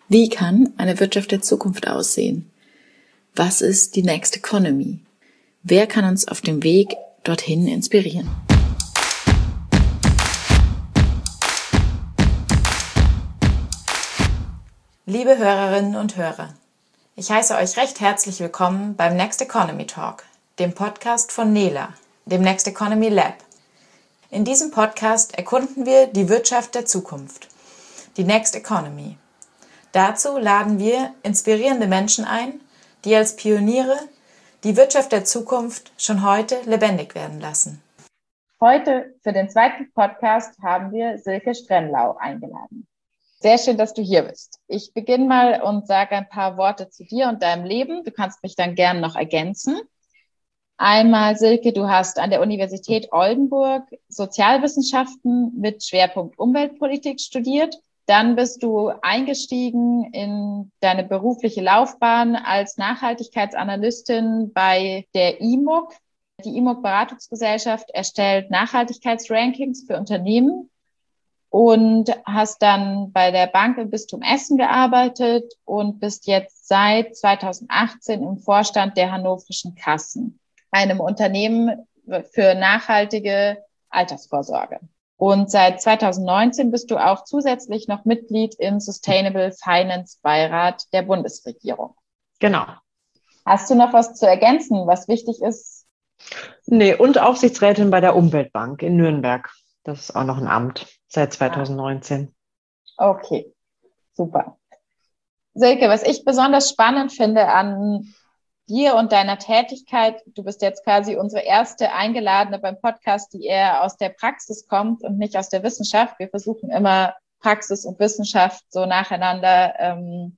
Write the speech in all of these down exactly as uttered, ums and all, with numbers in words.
Wie kann eine Wirtschaft der Zukunft aussehen? Was ist die Next Economy? Wer kann uns auf dem Weg dorthin inspirieren? Liebe Hörerinnen und Hörer, ich heiße euch recht herzlich willkommen beim Next Economy Talk, dem Podcast von Nela, dem Next Economy Lab. In diesem Podcast erkunden wir die Wirtschaft der Zukunft, die Next Economy. Dazu laden wir inspirierende Menschen ein, die als Pioniere die Wirtschaft der Zukunft schon heute lebendig werden lassen. Heute für den zweiten Podcast haben wir Silke Strenlau eingeladen. Sehr schön, dass du hier bist. Ich beginne mal und sage ein paar Worte zu dir und deinem Leben. Du kannst mich dann gerne noch ergänzen. Einmal, Silke, du hast an der Universität Oldenburg Sozialwissenschaften mit Schwerpunkt Umweltpolitik studiert. Dann bist du eingestiegen in deine berufliche Laufbahn als Nachhaltigkeitsanalystin bei der I M U C. Die I M U C-Beratungsgesellschaft erstellt Nachhaltigkeitsrankings für Unternehmen und hast dann bei der Bank im Bistum Essen gearbeitet und bist jetzt seit zweitausendachtzehn im Vorstand der Hannoverschen Kassen, einem Unternehmen für nachhaltige Altersvorsorge. Und seit zweitausendneunzehn bist du auch zusätzlich noch Mitglied im Sustainable Finance Beirat der Bundesregierung. Genau. Hast du noch was zu ergänzen, was wichtig ist? Nee, und Aufsichtsrätin bei der Umweltbank in Nürnberg. Das ist auch noch ein Amt seit zweitausendneunzehn. Okay, super. Silke, was ich besonders spannend finde an dir und deiner Tätigkeit, du bist jetzt quasi unsere erste Eingeladene beim Podcast, die eher aus der Praxis kommt und nicht aus der Wissenschaft. Wir versuchen immer Praxis und Wissenschaft so nacheinander ähm,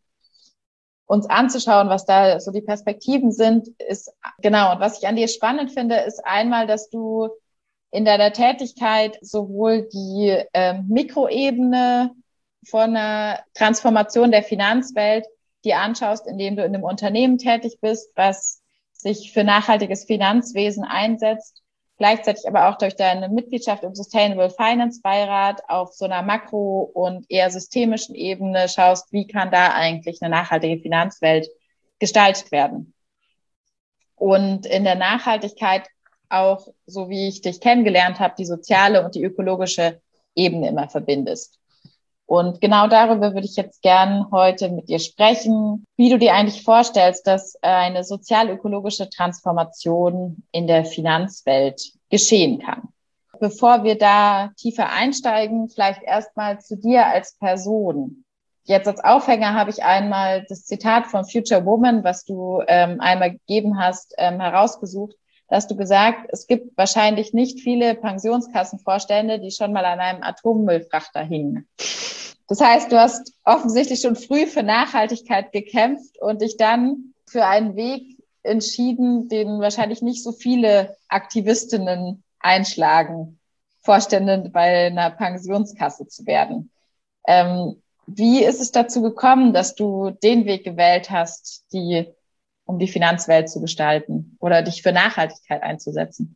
uns anzuschauen, was da so die Perspektiven sind, ist genau. Und was ich an dir spannend finde, ist einmal, dass du in deiner Tätigkeit sowohl die ähm, Mikroebene von einer Transformation der Finanzwelt dir anschaust, indem du in einem Unternehmen tätig bist, was sich für nachhaltiges Finanzwesen einsetzt, gleichzeitig aber auch durch deine Mitgliedschaft im Sustainable Finance Beirat auf so einer makro- und eher systemischen Ebene schaust, wie kann da eigentlich eine nachhaltige Finanzwelt gestaltet werden. Und in der Nachhaltigkeit auch, so wie ich dich kennengelernt habe, die soziale und die ökologische Ebene immer verbindest. Und genau darüber würde ich jetzt gern heute mit dir sprechen, wie du dir eigentlich vorstellst, dass eine sozial-ökologische Transformation in der Finanzwelt geschehen kann. Bevor wir da tiefer einsteigen, vielleicht erstmal zu dir als Person. Jetzt als Aufhänger habe ich einmal das Zitat von Future Woman, was du ähm, einmal gegeben hast, ähm, herausgesucht. Da hast du gesagt, es gibt wahrscheinlich nicht viele Pensionskassenvorstände, die schon mal an einem Atommüllfrachter hingen. Das heißt, du hast offensichtlich schon früh für Nachhaltigkeit gekämpft und dich dann für einen Weg entschieden, den wahrscheinlich nicht so viele Aktivistinnen einschlagen, Vorständin bei einer Pensionskasse zu werden. Ähm, wie ist es dazu gekommen, dass du den Weg gewählt hast, die um die Finanzwelt zu gestalten oder dich für Nachhaltigkeit einzusetzen?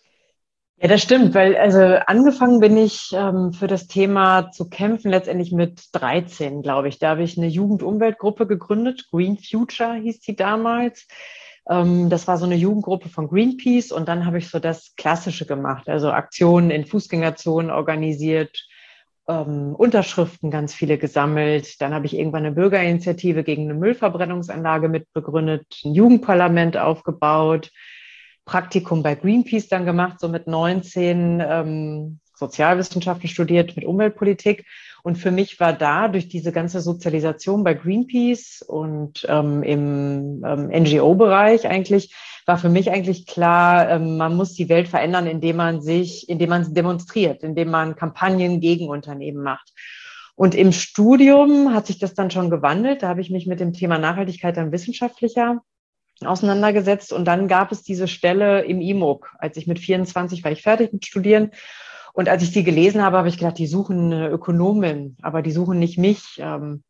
Ja, das stimmt, weil also angefangen bin ich ähm, für das Thema zu kämpfen letztendlich mit dreizehn, glaube ich. Da habe ich eine Jugend-Umweltgruppe gegründet, Green Future hieß die damals. Ähm, das war so eine Jugendgruppe von Greenpeace und dann habe ich so das Klassische gemacht, also Aktionen in Fußgängerzonen organisiert, ähm, Unterschriften ganz viele gesammelt. Dann habe ich irgendwann eine Bürgerinitiative gegen eine Müllverbrennungsanlage mitbegründet, ein Jugendparlament aufgebaut, Praktikum bei Greenpeace dann gemacht, so mit neunzehn, ähm, Sozialwissenschaften studiert mit Umweltpolitik. Und für mich war da durch diese ganze Sozialisation bei Greenpeace und ähm, im ähm, N G O-Bereich eigentlich, war für mich eigentlich klar, ähm, man muss die Welt verändern, indem man sich, indem man demonstriert, indem man Kampagnen gegen Unternehmen macht. Und im Studium hat sich das dann schon gewandelt. Da habe ich mich mit dem Thema Nachhaltigkeit dann wissenschaftlicher auseinandergesetzt. Und dann gab es diese Stelle im I M U C. Als ich mit vierundzwanzig war ich fertig mit Studieren. Und als ich die gelesen habe, habe ich gedacht, die suchen eine Ökonomin, aber die suchen nicht mich.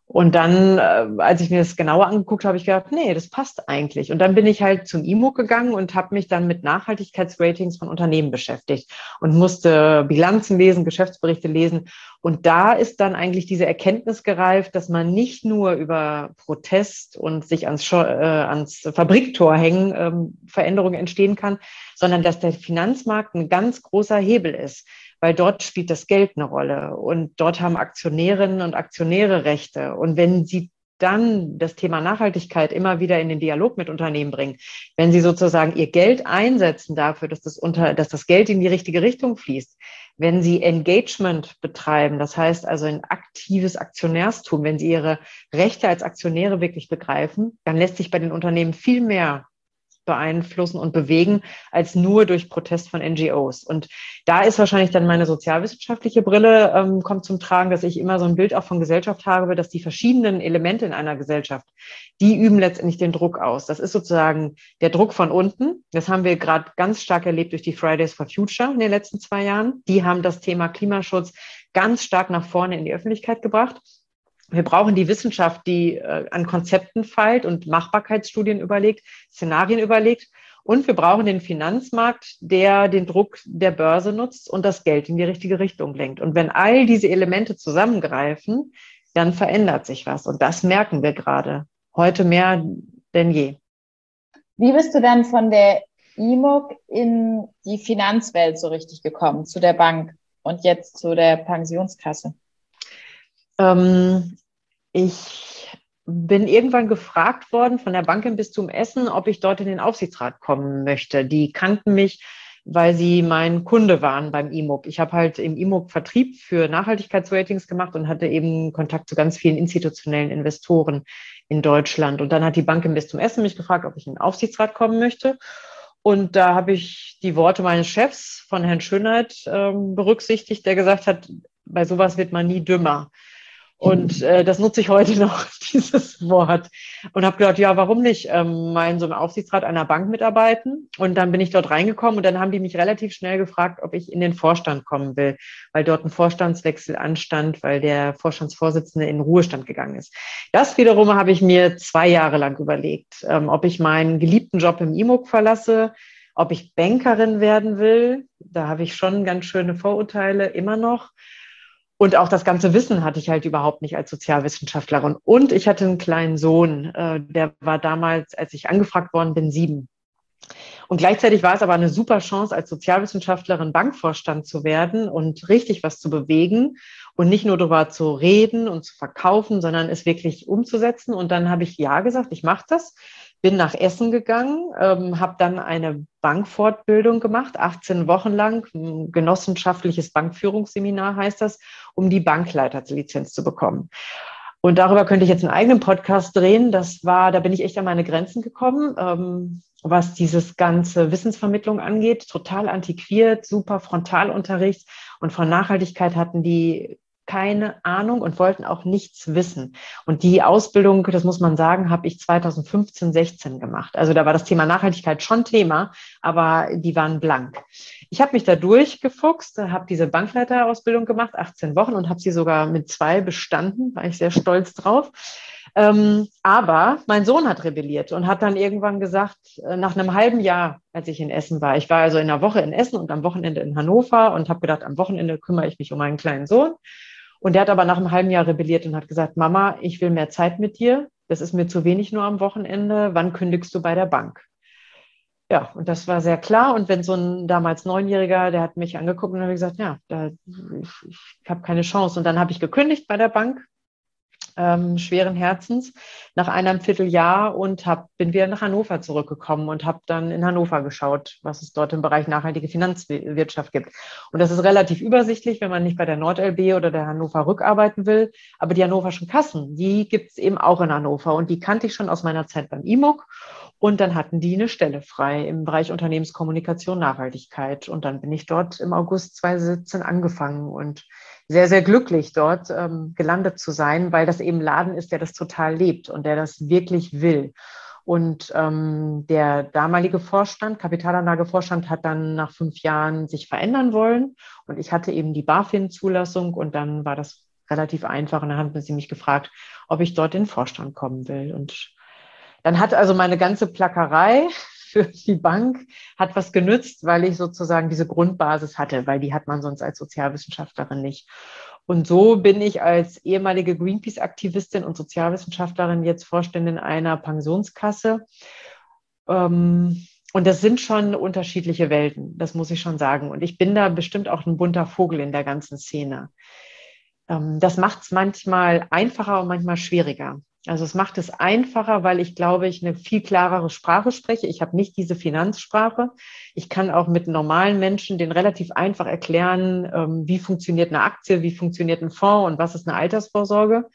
Und dann, äh, als ich mir das genauer angeguckt habe, habe ich gedacht, nee, das passt eigentlich. Und dann bin ich halt zum I M U gegangen und habe mich dann mit Nachhaltigkeitsratings von Unternehmen beschäftigt und musste Bilanzen lesen, Geschäftsberichte lesen. Und da ist dann eigentlich diese Erkenntnis gereift, dass man nicht nur über Protest und sich ans, Scho- äh, ans Fabriktor hängen ähm, Veränderungen entstehen kann, sondern dass der Finanzmarkt ein ganz großer Hebel ist, weil dort spielt das Geld eine Rolle und dort haben Aktionärinnen und Aktionäre Rechte. Und wenn sie dann das Thema Nachhaltigkeit immer wieder in den Dialog mit Unternehmen bringen, wenn sie sozusagen ihr Geld einsetzen dafür, dass das, unter, dass das Geld in die richtige Richtung fließt, wenn sie Engagement betreiben, das heißt also ein aktives Aktionärstum, wenn sie ihre Rechte als Aktionäre wirklich begreifen, dann lässt sich bei den Unternehmen viel mehr beeinflussen und bewegen, als nur durch Protest von N G Os. Und da ist wahrscheinlich dann meine sozialwissenschaftliche Brille, ähm, kommt zum Tragen, dass ich immer so ein Bild auch von Gesellschaft habe, dass die verschiedenen Elemente in einer Gesellschaft, die üben letztendlich den Druck aus. Das ist sozusagen der Druck von unten. Das haben wir gerade ganz stark erlebt durch die Fridays for Future in den letzten zwei Jahren. Die haben das Thema Klimaschutz ganz stark nach vorne in die Öffentlichkeit gebracht. Wir brauchen die Wissenschaft, die äh, an Konzepten feilt und Machbarkeitsstudien überlegt, Szenarien überlegt. Und wir brauchen den Finanzmarkt, der den Druck der Börse nutzt und das Geld in die richtige Richtung lenkt. Und wenn all diese Elemente zusammengreifen, dann verändert sich was. Und das merken wir gerade heute mehr denn je. Wie bist du dann von der I M O G in die Finanzwelt so richtig gekommen, zu der Bank und jetzt zu der Pensionskasse? Ähm, ich bin irgendwann gefragt worden von der Bank im Bistum Essen, ob ich dort in den Aufsichtsrat kommen möchte. Die kannten mich, weil sie mein Kunde waren beim I M O G. Ich habe halt im I M O G Vertrieb für Nachhaltigkeitsratings gemacht und hatte eben Kontakt zu ganz vielen institutionellen Investoren in Deutschland. Und dann hat die Bank im Bistum Essen mich gefragt, ob ich in den Aufsichtsrat kommen möchte. Und da habe ich die Worte meines Chefs von Herrn Schönheit ähm, berücksichtigt, der gesagt hat, bei sowas wird man nie dümmer. Und äh, das nutze ich heute noch, dieses Wort. Und habe gedacht, ja, warum nicht ähm, mal in so einem Aufsichtsrat einer Bank mitarbeiten? Und dann bin ich dort reingekommen und dann haben die mich relativ schnell gefragt, ob ich in den Vorstand kommen will, weil dort ein Vorstandswechsel anstand, weil der Vorstandsvorsitzende in den Ruhestand gegangen ist. Das wiederum habe ich mir zwei Jahre lang überlegt, ähm, ob ich meinen geliebten Job im I M O G verlasse, ob ich Bankerin werden will. Da habe ich schon ganz schöne Vorurteile immer noch. Und auch das ganze Wissen hatte ich halt überhaupt nicht als Sozialwissenschaftlerin. Und ich hatte einen kleinen Sohn, äh, der war damals, als ich angefragt worden bin, sieben. Und gleichzeitig war es aber eine super Chance, als Sozialwissenschaftlerin Bankvorstand zu werden und richtig was zu bewegen und nicht nur darüber zu reden und zu verkaufen, sondern es wirklich umzusetzen. Und dann habe ich ja gesagt, ich mache das. Bin nach Essen gegangen, ähm, habe dann eine Bankfortbildung gemacht, achtzehn Wochen lang, ein genossenschaftliches Bankführungsseminar heißt das, um die Bankleiterlizenz zu bekommen. Und darüber könnte ich jetzt einen eigenen Podcast drehen. Das war, da bin ich echt an meine Grenzen gekommen, ähm, was dieses ganze Wissensvermittlung angeht. Total antiquiert, super Frontalunterricht. Und von Nachhaltigkeit hatten die keine Ahnung und wollten auch nichts wissen. Und die Ausbildung, das muss man sagen, habe ich zweitausendfünfzehn, sechzehn gemacht. Also da war das Thema Nachhaltigkeit schon Thema, aber die waren blank. Ich habe mich da durchgefuchst, habe diese Bankleiterausbildung gemacht, achtzehn Wochen und habe sie sogar mit zwei bestanden, war ich sehr stolz drauf. Ähm, aber mein Sohn hat rebelliert und hat dann irgendwann gesagt, nach einem halben Jahr, als ich in Essen war, ich war also in der Woche in Essen und am Wochenende in Hannover und habe gedacht, am Wochenende kümmere ich mich um meinen kleinen Sohn. Und der hat aber nach einem halben Jahr rebelliert und hat gesagt, Mama, ich will mehr Zeit mit dir. Das ist mir zu wenig nur am Wochenende. Wann kündigst du bei der Bank? Ja, und das war sehr klar. Und wenn so ein damals Neunjähriger, der hat mich angeguckt und hat gesagt, ja, da, ich, ich habe keine Chance. Und dann habe ich gekündigt bei der Bank, ähm, schweren Herzens, nach einem Vierteljahr und hab, bin wieder nach Hannover zurückgekommen und habe dann in Hannover geschaut, was es dort im Bereich nachhaltige Finanzwirtschaft gibt. Und das ist relativ übersichtlich, wenn man nicht bei der NordLB oder der Hannover Rück arbeiten will. Aber die hannoverschen Kassen, die gibt es eben auch in Hannover und die kannte ich schon aus meiner Zeit beim I M O G. Und dann hatten die eine Stelle frei im Bereich Unternehmenskommunikation, Nachhaltigkeit. Und dann bin ich dort im August zweitausendsiebzehn angefangen und sehr, sehr glücklich dort ähm, gelandet zu sein, weil das eben ein Laden ist, der das total lebt und der das wirklich will. Und ähm, der damalige Vorstand, Kapitalanlagevorstand, hat dann nach fünf Jahren sich verändern wollen. Und ich hatte eben die BaFin-Zulassung und dann war das relativ einfach. Und dann haben sie mich gefragt, ob ich dort in den Vorstand kommen will. Und dann hat also meine ganze Plackerei für die Bank hat was genützt, weil ich sozusagen diese Grundbasis hatte, weil die hat man sonst als Sozialwissenschaftlerin nicht. Und so bin ich als ehemalige Greenpeace-Aktivistin und Sozialwissenschaftlerin jetzt Vorständin einer Pensionskasse. Und das sind schon unterschiedliche Welten, das muss ich schon sagen. Und ich bin da bestimmt auch ein bunter Vogel in der ganzen Szene. Das macht es manchmal einfacher und manchmal schwieriger. Also es macht es einfacher, weil ich glaube, ich eine viel klarere Sprache spreche. Ich habe nicht diese Finanzsprache. Ich kann auch mit normalen Menschen denen relativ einfach erklären, wie funktioniert eine Aktie, wie funktioniert ein Fonds und was ist eine Altersvorsorge.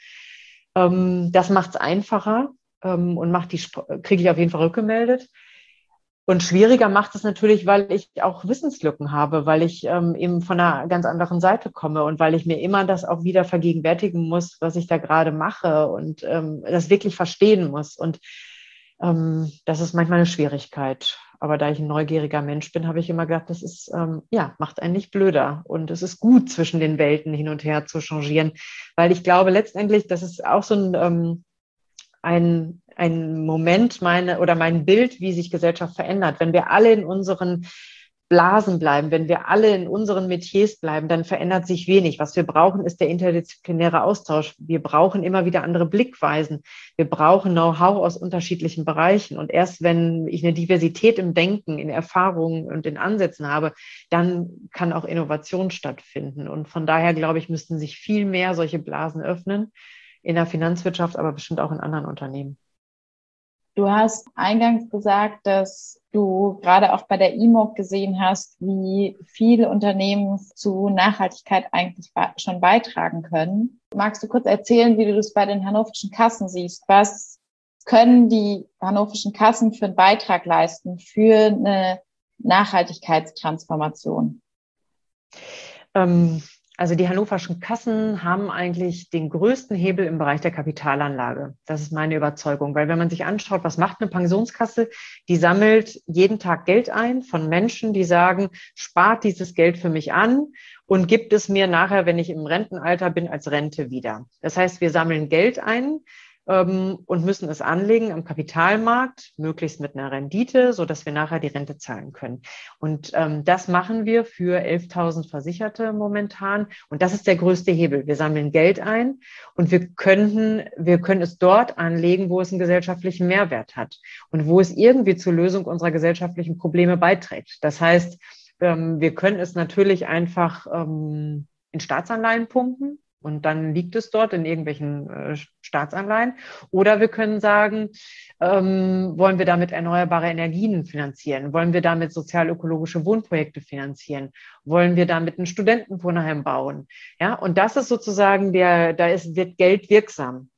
Das macht es einfacher und macht die, kriege ich auf jeden Fall rückgemeldet. Und schwieriger macht es natürlich, weil ich auch Wissenslücken habe, weil ich ähm, eben von einer ganz anderen Seite komme und weil ich mir immer das auch wieder vergegenwärtigen muss, was ich da gerade mache und ähm, das wirklich verstehen muss. Und ähm, das ist manchmal eine Schwierigkeit. Aber da ich ein neugieriger Mensch bin, habe ich immer gedacht, das ist, ähm, ja, macht einen nicht blöder. Und es ist gut, zwischen den Welten hin und her zu changieren, weil ich glaube letztendlich, das ist auch so ein... Ähm, ein, ein Moment meine oder mein Bild, wie sich Gesellschaft verändert. Wenn wir alle in unseren Blasen bleiben, wenn wir alle in unseren Metiers bleiben, dann verändert sich wenig. Was wir brauchen, ist der interdisziplinäre Austausch. Wir brauchen immer wieder andere Blickweisen. Wir brauchen Know-how aus unterschiedlichen Bereichen. Und erst wenn ich eine Diversität im Denken, in Erfahrungen und in Ansätzen habe, dann kann auch Innovation stattfinden. Und von daher, glaube ich, müssten sich viel mehr solche Blasen öffnen. In der Finanzwirtschaft, aber bestimmt auch in anderen Unternehmen. Du hast eingangs gesagt, dass du gerade auch bei der I M O G gesehen hast, wie viele Unternehmen zu Nachhaltigkeit eigentlich schon beitragen können. Magst du kurz erzählen, wie du das bei den hannoverschen Kassen siehst? Was können die hannoverschen Kassen für einen Beitrag leisten für eine Nachhaltigkeitstransformation? Ähm Also die hannoverschen Kassen haben eigentlich den größten Hebel im Bereich der Kapitalanlage. Das ist meine Überzeugung, weil wenn man sich anschaut, was macht eine Pensionskasse, die sammelt jeden Tag Geld ein von Menschen, die sagen, spart dieses Geld für mich an und gibt es mir nachher, wenn ich im Rentenalter bin, als Rente wieder. Das heißt, wir sammeln Geld ein ähm, und müssen es anlegen am Kapitalmarkt, möglichst mit einer Rendite, sodass wir nachher die Rente zahlen können. Und ähm, das machen wir für elftausend Versicherte momentan. Und das ist der größte Hebel. Wir sammeln Geld ein und wir können, wir können es dort anlegen, wo es einen gesellschaftlichen Mehrwert hat und wo es irgendwie zur Lösung unserer gesellschaftlichen Probleme beiträgt. Das heißt, ähm, wir können es natürlich einfach ähm, in Staatsanleihen pumpen. Und dann liegt es dort in irgendwelchen äh, Staatsanleihen. Oder wir können sagen, ähm, wollen wir damit erneuerbare Energien finanzieren? Wollen wir damit sozial-ökologische Wohnprojekte finanzieren? Wollen wir damit ein Studentenwohnheim bauen? Ja, und das ist sozusagen der, da ist, wird Geld wirksam.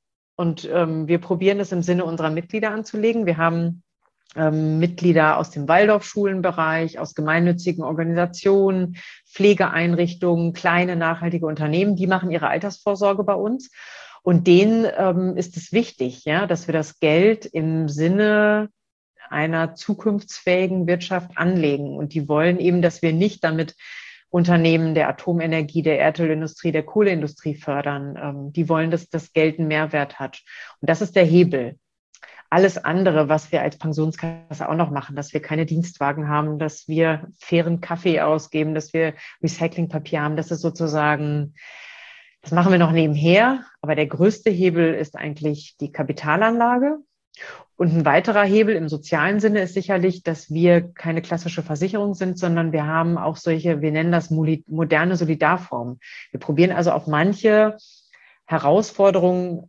Und ähm, wir probieren es im Sinne unserer Mitglieder anzulegen. Wir haben Ähm, Mitglieder aus dem Waldorfschulenbereich, aus gemeinnützigen Organisationen, Pflegeeinrichtungen, kleine nachhaltige Unternehmen, die machen ihre Altersvorsorge bei uns. Und denen ähm, ist es wichtig, ja, dass wir das Geld im Sinne einer zukunftsfähigen Wirtschaft anlegen. Und die wollen eben, dass wir nicht damit Unternehmen der Atomenergie, der Erdölindustrie, der Kohleindustrie fördern. Ähm, die wollen, dass das Geld einen Mehrwert hat. Und das ist der Hebel. Alles andere, was wir als Pensionskasse auch noch machen, dass wir keine Dienstwagen haben, dass wir fairen Kaffee ausgeben, dass wir Recyclingpapier haben, das ist sozusagen, das machen wir noch nebenher. Aber der größte Hebel ist eigentlich die Kapitalanlage. Und ein weiterer Hebel im sozialen Sinne ist sicherlich, dass wir keine klassische Versicherung sind, sondern wir haben auch solche, wir nennen das moderne Solidarformen. Wir probieren also auf manche Herausforderungen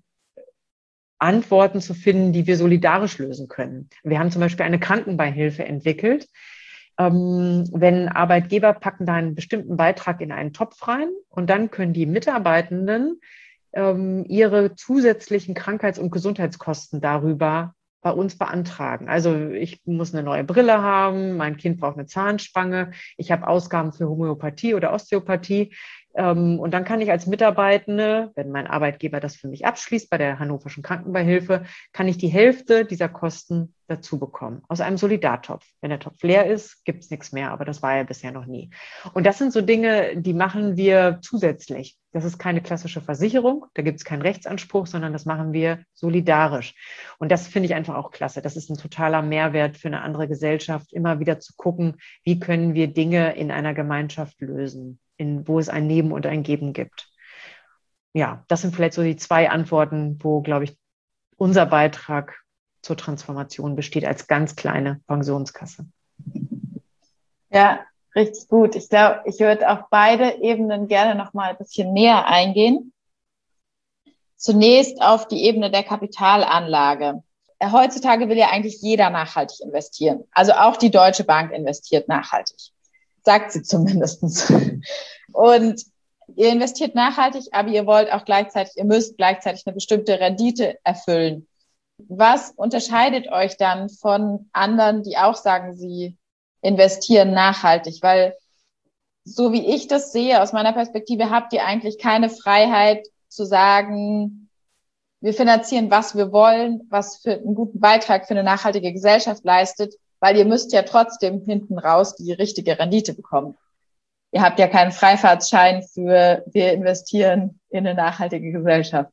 Antworten zu finden, die wir solidarisch lösen können. Wir haben zum Beispiel eine Krankenbeihilfe entwickelt. Ähm, wenn Arbeitgeber packen da einen bestimmten Beitrag in einen Topf rein und dann können die Mitarbeitenden ähm, ihre zusätzlichen Krankheits- und Gesundheitskosten darüber bei uns beantragen. Also ich muss eine neue Brille haben, mein Kind braucht eine Zahnspange, ich habe Ausgaben für Homöopathie oder Osteopathie. Ähm, und dann kann ich als Mitarbeitende, wenn mein Arbeitgeber das für mich abschließt, bei der Hannoverschen Krankenbeihilfe, kann ich die Hälfte dieser Kosten dazu bekommen, aus einem Solidartopf. Wenn der Topf leer ist, gibt es nichts mehr, aber das war ja bisher noch nie. Und das sind so Dinge, die machen wir zusätzlich. Das ist keine klassische Versicherung, da gibt es keinen Rechtsanspruch, sondern das machen wir solidarisch. Und das finde ich einfach auch klasse. Das ist ein totaler Mehrwert für eine andere Gesellschaft, immer wieder zu gucken, wie können wir Dinge in einer Gemeinschaft lösen, in, wo es ein Nehmen und ein Geben gibt. Ja, das sind vielleicht so die zwei Antworten, wo, glaube ich, unser Beitrag zur Transformation besteht als ganz kleine Pensionskasse. Ja, richtig gut. Ich glaube, ich würde auf beide Ebenen gerne noch mal ein bisschen näher eingehen. Zunächst auf die Ebene der Kapitalanlage. Heutzutage will ja eigentlich jeder nachhaltig investieren. Also auch die Deutsche Bank investiert nachhaltig. Sagt sie zumindest. Und ihr investiert nachhaltig, aber ihr wollt auch gleichzeitig, ihr müsst gleichzeitig eine bestimmte Rendite erfüllen. Was unterscheidet euch dann von anderen, die auch sagen, sie investieren nachhaltig? Weil so wie ich das sehe, aus meiner Perspektive, habt ihr eigentlich keine Freiheit zu sagen, wir finanzieren, was wir wollen, was für einen guten Beitrag für eine nachhaltige Gesellschaft leistet, weil ihr müsst ja trotzdem hinten raus die richtige Rendite bekommen. Ihr habt ja keinen Freifahrtschein für wir investieren in eine nachhaltige Gesellschaft.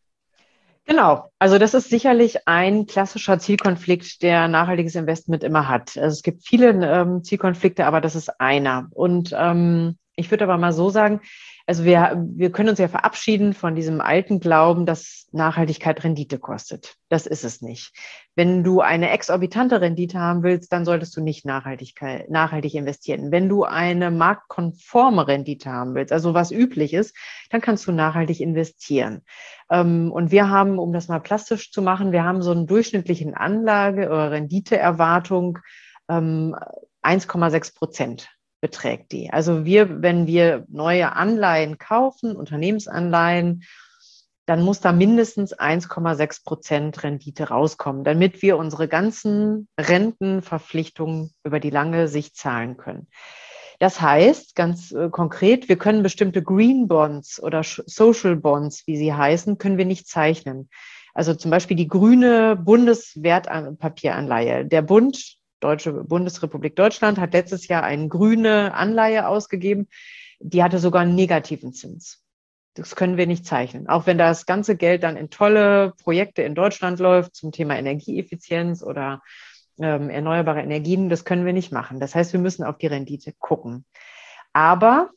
Genau, also das ist sicherlich ein klassischer Zielkonflikt, der nachhaltiges Investment immer hat. Also es gibt viele ähm, Zielkonflikte, aber das ist einer. Und ähm, ich würde aber mal so sagen, also wir, wir können uns ja verabschieden von diesem alten Glauben, dass Nachhaltigkeit Rendite kostet. Das ist es nicht. Wenn du eine exorbitante Rendite haben willst, dann solltest du nicht nachhaltig, nachhaltig investieren. Wenn du eine marktkonforme Rendite haben willst, also was üblich ist, dann kannst du nachhaltig investieren. Und wir haben, um das mal plastisch zu machen, wir haben so einen durchschnittlichen Anlage- oder Renditeerwartung eins Komma sechs Prozent. Beträgt die. Also wir, wenn wir neue Anleihen kaufen, Unternehmensanleihen, dann muss da mindestens eins Komma sechs Prozent Rendite rauskommen, damit wir unsere ganzen Rentenverpflichtungen über die lange Sicht zahlen können. Das heißt, ganz äh, konkret, wir können bestimmte Green Bonds oder Social Bonds, wie sie heißen, können wir nicht zeichnen. Also zum Beispiel die grüne Bundeswertpapieranleihe. Der Bund Deutsche Bundesrepublik Deutschland hat letztes Jahr eine grüne Anleihe ausgegeben. Die hatte sogar einen negativen Zins. Das können wir nicht zeichnen. Auch wenn das ganze Geld dann in tolle Projekte in Deutschland läuft zum Thema Energieeffizienz oder ähm, erneuerbare Energien, das können wir nicht machen. Das heißt, wir müssen auf die Rendite gucken. Aber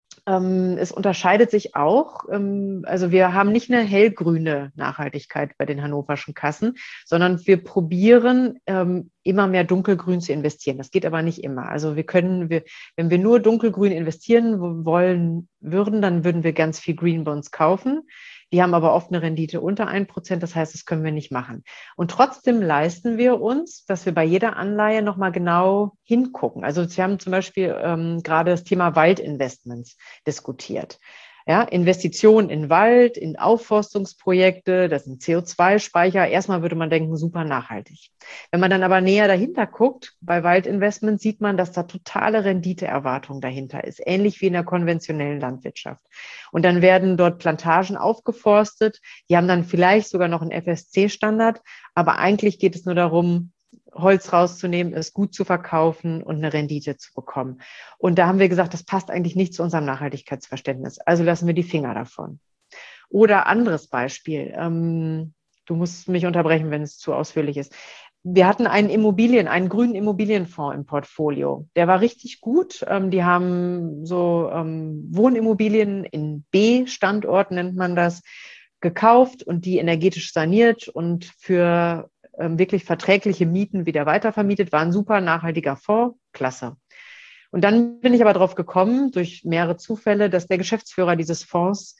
ähm, es unterscheidet sich auch, ähm, also wir haben nicht eine hellgrüne Nachhaltigkeit bei den hannoverschen Kassen, sondern wir probieren ähm, immer mehr dunkelgrün zu investieren. Das geht aber nicht immer. Also wir können, wir, wenn wir nur dunkelgrün investieren wollen würden, dann würden wir ganz viel Green Bonds kaufen. Die haben aber oft eine Rendite unter ein Prozent, das heißt, das können wir nicht machen. Und trotzdem leisten wir uns, dass wir bei jeder Anleihe nochmal genau hingucken. Also wir haben zum Beispiel ähm, gerade das Thema Waldinvestments diskutiert. Ja, Investitionen in Wald, in Aufforstungsprojekte, das sind C O zwei Speicher. Erstmal würde man denken, super nachhaltig. Wenn man dann aber näher dahinter guckt, bei Waldinvestments sieht man, dass da totale Renditeerwartung dahinter ist, ähnlich wie in der konventionellen Landwirtschaft. Und dann werden dort Plantagen aufgeforstet, die haben dann vielleicht sogar noch einen F S C-Standard, aber eigentlich geht es nur darum, Holz rauszunehmen, es gut zu verkaufen und eine Rendite zu bekommen. Und da haben wir gesagt, das passt eigentlich nicht zu unserem Nachhaltigkeitsverständnis. Also lassen wir die Finger davon. Oder anderes Beispiel. Ähm, du musst mich unterbrechen, wenn es zu ausführlich ist. Wir hatten einen Immobilien, einen grünen Immobilienfonds im Portfolio. Der war richtig gut. Ähm, die haben so ähm, Wohnimmobilien in B-Standorten, nennt man das, gekauft und die energetisch saniert und für wirklich verträgliche Mieten wieder weitervermietet, war ein super nachhaltiger Fonds, klasse. Und dann bin ich aber drauf gekommen, durch mehrere Zufälle, dass der Geschäftsführer dieses Fonds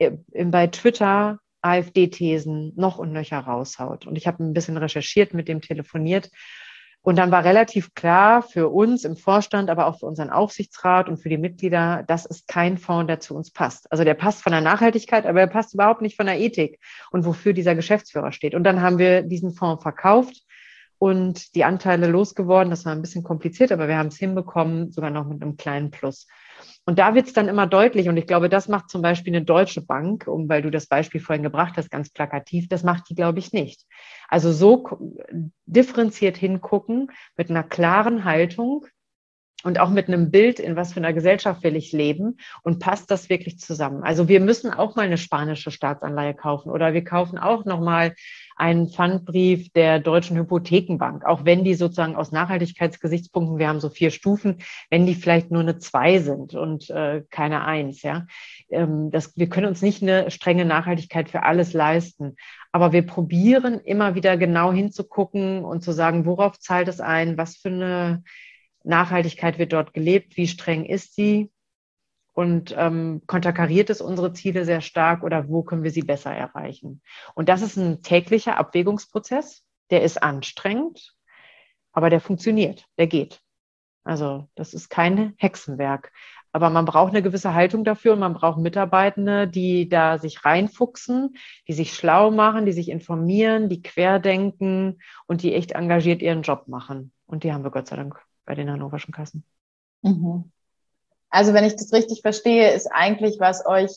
bei Twitter AfD-Thesen noch und nöcher raushaut. Und ich habe ein bisschen recherchiert, mit dem telefoniert. Und dann war relativ klar für uns im Vorstand, aber auch für unseren Aufsichtsrat und für die Mitglieder, das ist kein Fonds, der zu uns passt. Also der passt von der Nachhaltigkeit, aber er passt überhaupt nicht von der Ethik und wofür dieser Geschäftsführer steht. Und dann haben wir diesen Fonds verkauft und die Anteile losgeworden. Das war ein bisschen kompliziert, aber wir haben es hinbekommen, sogar noch mit einem kleinen Plus. Und da wird es dann immer deutlich, und ich glaube, das macht zum Beispiel eine Deutsche Bank, um, weil du das Beispiel vorhin gebracht hast, ganz plakativ, das macht die, glaube ich, nicht. Also so differenziert hingucken, mit einer klaren Haltung und auch mit einem Bild, in was für einer Gesellschaft will ich leben, und passt das wirklich zusammen. Also wir müssen auch mal eine spanische Staatsanleihe kaufen oder wir kaufen auch nochmal einen Pfandbrief der Deutschen Hypothekenbank, auch wenn die sozusagen aus Nachhaltigkeitsgesichtspunkten, wir haben so vier Stufen, wenn die vielleicht nur eine zwei sind und äh, keine eins, ja. Ähm, das, wir können uns nicht eine strenge Nachhaltigkeit für alles leisten, aber wir probieren immer wieder genau hinzugucken und zu sagen, worauf zahlt es ein, was für eine Nachhaltigkeit wird dort gelebt, wie streng ist sie und ähm, konterkariert es unsere Ziele sehr stark oder wo können wir sie besser erreichen? Und das ist ein täglicher Abwägungsprozess, der ist anstrengend, aber der funktioniert, der geht. Also das ist kein Hexenwerk, aber man braucht eine gewisse Haltung dafür und man braucht Mitarbeitende, die da sich reinfuchsen, die sich schlau machen, die sich informieren, die querdenken und die echt engagiert ihren Job machen. Und die haben wir Gott sei Dank bei den hannoverschen Kassen. Mhm. Also wenn ich das richtig verstehe, ist eigentlich, was euch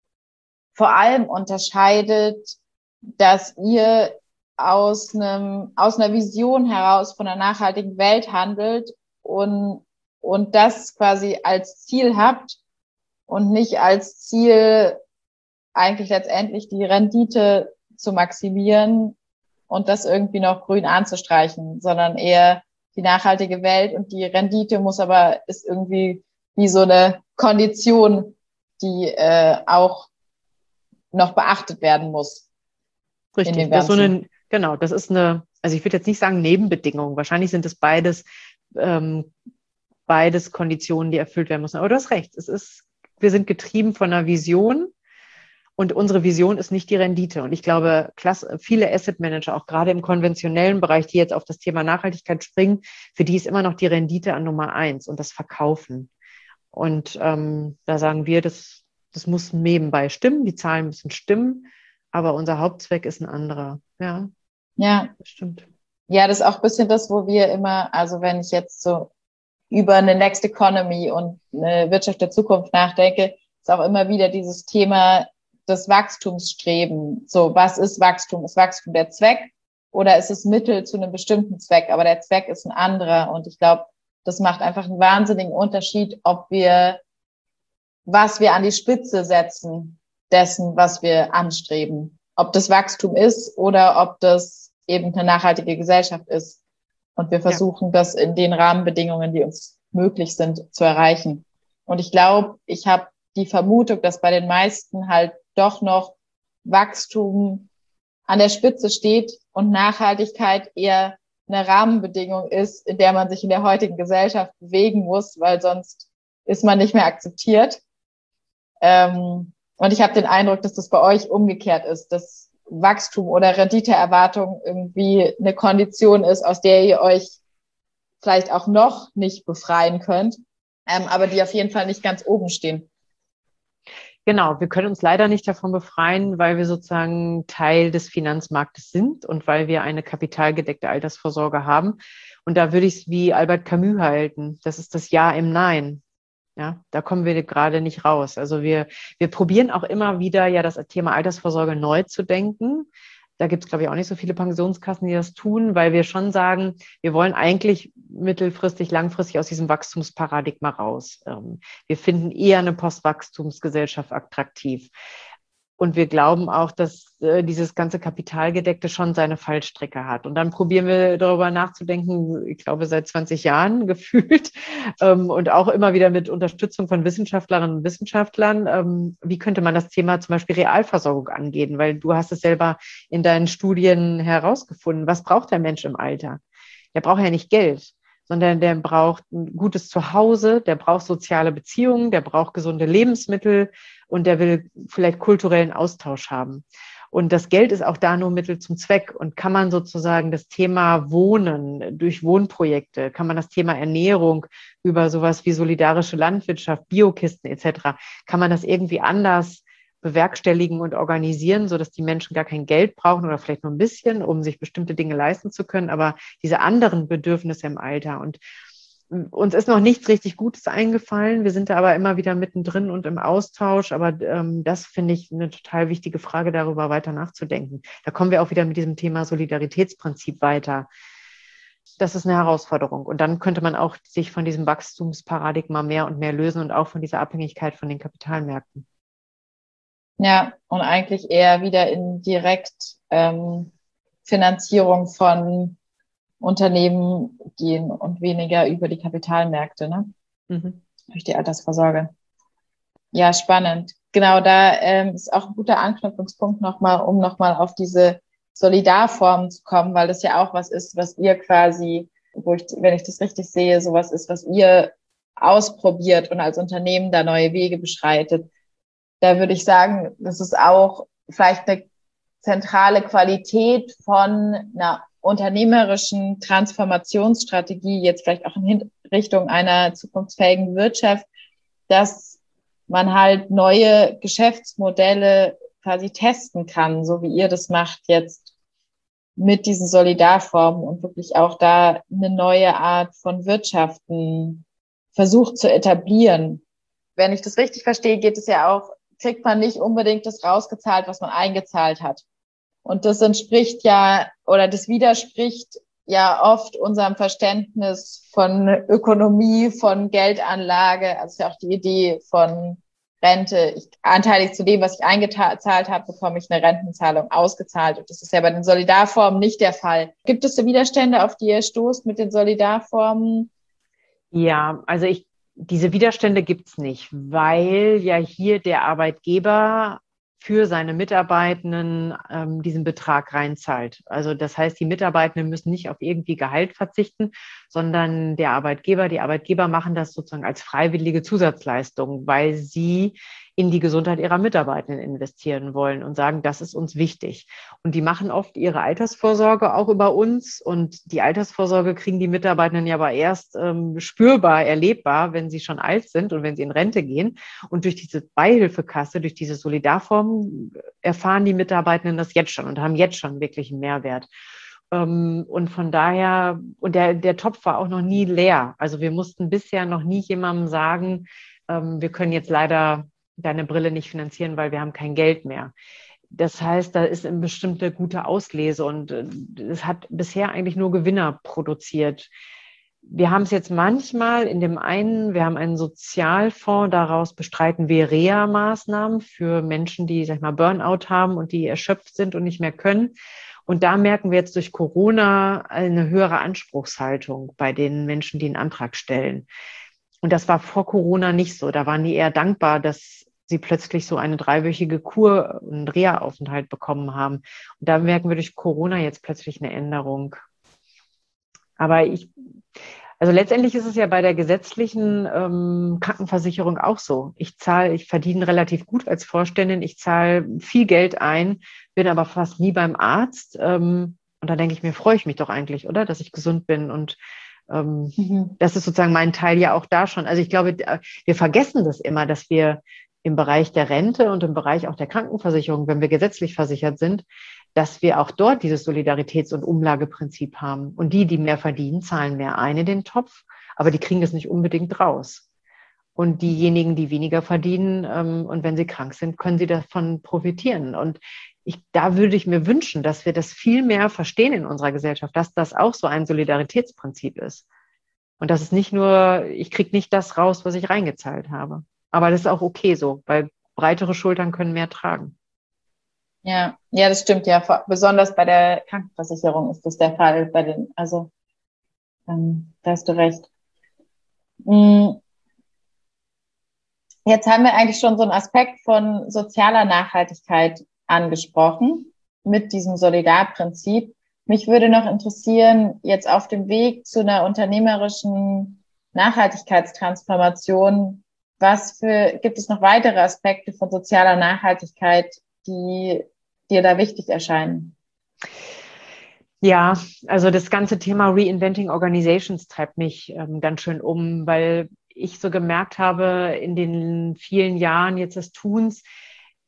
vor allem unterscheidet, dass ihr aus einem, aus einer Vision heraus von einer nachhaltigen Welt handelt und, und das quasi als Ziel habt und nicht als Ziel eigentlich letztendlich die Rendite zu maximieren und das irgendwie noch grün anzustreichen, sondern eher die nachhaltige Welt, und die Rendite muss aber, ist irgendwie wie so eine Kondition, die äh, auch noch beachtet werden muss. Richtig, das ist so eine, genau, das ist eine, also ich würde jetzt nicht sagen Nebenbedingungen, wahrscheinlich sind es beides, ähm, beides Konditionen, die erfüllt werden müssen. Aber du hast recht, es ist, wir sind getrieben von einer Vision. Und unsere Vision ist nicht die Rendite. Und ich glaube, klasse, viele Asset Manager, auch gerade im konventionellen Bereich, die jetzt auf das Thema Nachhaltigkeit springen, für die ist immer noch die Rendite an Nummer eins und das Verkaufen. Und ähm, da sagen wir, das, das muss nebenbei stimmen, die Zahlen müssen stimmen, aber unser Hauptzweck ist ein anderer. Ja, ja, das stimmt. Ja, das ist auch ein bisschen das, wo wir immer, also wenn ich jetzt so über eine Next Economy und eine Wirtschaft der Zukunft nachdenke, ist auch immer wieder dieses Thema des Wachstumsstreben. So, was ist Wachstum? Ist Wachstum der Zweck oder ist es Mittel zu einem bestimmten Zweck? Aber der Zweck ist ein anderer. Und ich glaube, das macht einfach einen wahnsinnigen Unterschied, ob wir, was wir an die Spitze setzen dessen, was wir anstreben. Ob das Wachstum ist oder ob das eben eine nachhaltige Gesellschaft ist. Und wir versuchen, ja, das in den Rahmenbedingungen, die uns möglich sind, zu erreichen. Und ich glaube, ich habe die Vermutung, dass bei den meisten halt doch noch Wachstum an der Spitze steht und Nachhaltigkeit eher eine Rahmenbedingung ist, in der man sich in der heutigen Gesellschaft bewegen muss, weil sonst ist man nicht mehr akzeptiert. Ähm, und ich habe den Eindruck, dass das bei euch umgekehrt ist, dass Wachstum oder Renditeerwartung irgendwie eine Kondition ist, aus der ihr euch vielleicht auch noch nicht befreien könnt, ähm, aber die auf jeden Fall nicht ganz oben stehen. Genau, wir können uns leider nicht davon befreien, weil wir sozusagen Teil des Finanzmarktes sind und weil wir eine kapitalgedeckte Altersvorsorge haben. Und da würde ich es wie Albert Camus halten. Das ist das Ja im Nein. Ja, da kommen wir gerade nicht raus. Also wir, wir probieren auch immer wieder, ja, das Thema Altersvorsorge neu zu denken. Da gibt es, glaube ich, auch nicht so viele Pensionskassen, die das tun, weil wir schon sagen, wir wollen eigentlich mittelfristig, langfristig aus diesem Wachstumsparadigma raus. Wir finden eher eine Postwachstumsgesellschaft attraktiv. Und wir glauben auch, dass äh, dieses ganze Kapitalgedeckte schon seine Fallstricke hat. Und dann probieren wir darüber nachzudenken, ich glaube seit zwanzig Jahren gefühlt ähm, und auch immer wieder mit Unterstützung von Wissenschaftlerinnen und Wissenschaftlern, ähm, wie könnte man das Thema zum Beispiel Realversorgung angehen? Weil du hast es selber in deinen Studien herausgefunden. Was braucht der Mensch im Alter? Der braucht ja nicht Geld, sondern der braucht ein gutes Zuhause, der braucht soziale Beziehungen, der braucht gesunde Lebensmittel und der will vielleicht kulturellen Austausch haben. Und das Geld ist auch da nur Mittel zum Zweck. Und kann man sozusagen das Thema Wohnen durch Wohnprojekte, kann man das Thema Ernährung über sowas wie solidarische Landwirtschaft, Biokisten et cetera, kann man das irgendwie anders bewerkstelligen und organisieren, sodass die Menschen gar kein Geld brauchen oder vielleicht nur ein bisschen, um sich bestimmte Dinge leisten zu können, aber diese anderen Bedürfnisse im Alter. Und uns ist noch nichts richtig Gutes eingefallen. Wir sind da aber immer wieder mittendrin und im Austausch. Aber ähm, das finde ich eine total wichtige Frage, darüber weiter nachzudenken. Da kommen wir auch wieder mit diesem Thema Solidaritätsprinzip weiter. Das ist eine Herausforderung. Und dann könnte man auch sich von diesem Wachstumsparadigma mehr und mehr lösen und auch von dieser Abhängigkeit von den Kapitalmärkten. Ja, und eigentlich eher wieder in direkt ähm, Finanzierung von Unternehmen gehen und weniger über die Kapitalmärkte, ne? Mhm. Durch die Altersvorsorge. Ja, spannend. Genau, da ähm, ist auch ein guter Anknüpfungspunkt nochmal, um nochmal auf diese Solidarformen zu kommen, weil das ja auch was ist, was ihr quasi, wo ich, wenn ich das richtig sehe, sowas ist, was ihr ausprobiert und als Unternehmen da neue Wege beschreitet. Da würde ich sagen, das ist auch vielleicht eine zentrale Qualität von einer unternehmerischen Transformationsstrategie, jetzt vielleicht auch in Richtung einer zukunftsfähigen Wirtschaft, dass man halt neue Geschäftsmodelle quasi testen kann, so wie ihr das macht jetzt mit diesen Solidarformen und wirklich auch da eine neue Art von Wirtschaften versucht zu etablieren. Wenn ich das richtig verstehe, geht es ja auch, kriegt man nicht unbedingt das rausgezahlt, was man eingezahlt hat. Und das entspricht ja, oder das widerspricht ja oft unserem Verständnis von Ökonomie, von Geldanlage. Also ist ja auch die Idee von Rente. Ich, anteilig zu dem, was ich eingezahlt habe, bekomme ich eine Rentenzahlung ausgezahlt. Und das ist ja bei den Solidarformen nicht der Fall. Gibt es da Widerstände, auf die ihr stoßt mit den Solidarformen? Ja, also ich, diese Widerstände gibt's nicht, weil ja hier der Arbeitgeber für seine Mitarbeitenden ähm, diesen Betrag reinzahlt. Also das heißt, die Mitarbeitenden müssen nicht auf irgendwie Gehalt verzichten, sondern der Arbeitgeber, die Arbeitgeber machen das sozusagen als freiwillige Zusatzleistung, weil sie in die Gesundheit ihrer Mitarbeitenden investieren wollen und sagen, das ist uns wichtig. Und die machen oft ihre Altersvorsorge auch über uns und die Altersvorsorge kriegen die Mitarbeitenden ja aber erst ähm, spürbar, erlebbar, wenn sie schon alt sind und wenn sie in Rente gehen. Und durch diese Beihilfekasse, durch diese Solidarform erfahren die Mitarbeitenden das jetzt schon und haben jetzt schon wirklich einen Mehrwert. Und von daher, und der, der Topf war auch noch nie leer. Also wir mussten bisher noch nie jemandem sagen, wir können jetzt leider deine Brille nicht finanzieren, weil wir haben kein Geld mehr. Das heißt, da ist eine bestimmte gute Auslese und es hat bisher eigentlich nur Gewinner produziert. Wir haben es jetzt manchmal in dem einen, wir haben einen Sozialfonds, daraus bestreiten wir Reha-Maßnahmen für Menschen, die, sag ich mal, Burnout haben und die erschöpft sind und nicht mehr können. Und da merken wir jetzt durch Corona eine höhere Anspruchshaltung bei den Menschen, die einen Antrag stellen. Und das war vor Corona nicht so. Da waren die eher dankbar, dass sie plötzlich so eine dreiwöchige Kur- und Reha-Aufenthalt bekommen haben. Und da merken wir durch Corona jetzt plötzlich eine Änderung. Aber ich, also letztendlich ist es ja bei der gesetzlichen ähm, Krankenversicherung auch so. Ich zahle, ich verdiene relativ gut als Vorständin, ich zahle viel Geld ein, bin aber fast nie beim Arzt. Ähm, und da denke ich mir, freue ich mich doch eigentlich, oder? Dass ich gesund bin und ähm, mhm. das ist sozusagen mein Teil ja auch da schon. Also ich glaube, wir vergessen das immer, dass wir im Bereich der Rente und im Bereich auch der Krankenversicherung, wenn wir gesetzlich versichert sind, dass wir auch dort dieses Solidaritäts- und Umlageprinzip haben. Und die, die mehr verdienen, zahlen mehr ein in den Topf, aber die kriegen das nicht unbedingt raus. Und diejenigen, die weniger verdienen ähm, und wenn sie krank sind, können sie davon profitieren. Und ich, da würde ich mir wünschen, dass wir das viel mehr verstehen in unserer Gesellschaft, dass das auch so ein Solidaritätsprinzip ist. Und dass es nicht nur, ich kriege nicht das raus, was ich reingezahlt habe. Aber das ist auch okay so, weil breitere Schultern können mehr tragen. Ja, ja, das stimmt ja. Besonders bei der Krankenversicherung ist das der Fall. Bei den, also ähm, da hast du recht. Jetzt haben wir eigentlich schon so einen Aspekt von sozialer Nachhaltigkeit angesprochen mit diesem Solidarprinzip. Mich würde noch interessieren, jetzt auf dem Weg zu einer unternehmerischen Nachhaltigkeitstransformation, was für, gibt es noch weitere Aspekte von sozialer Nachhaltigkeit, die dir da wichtig erscheinen? Ja, also das ganze Thema Reinventing Organizations treibt mich ähm, ganz schön um, weil ich so gemerkt habe in den vielen Jahren jetzt des Tuns,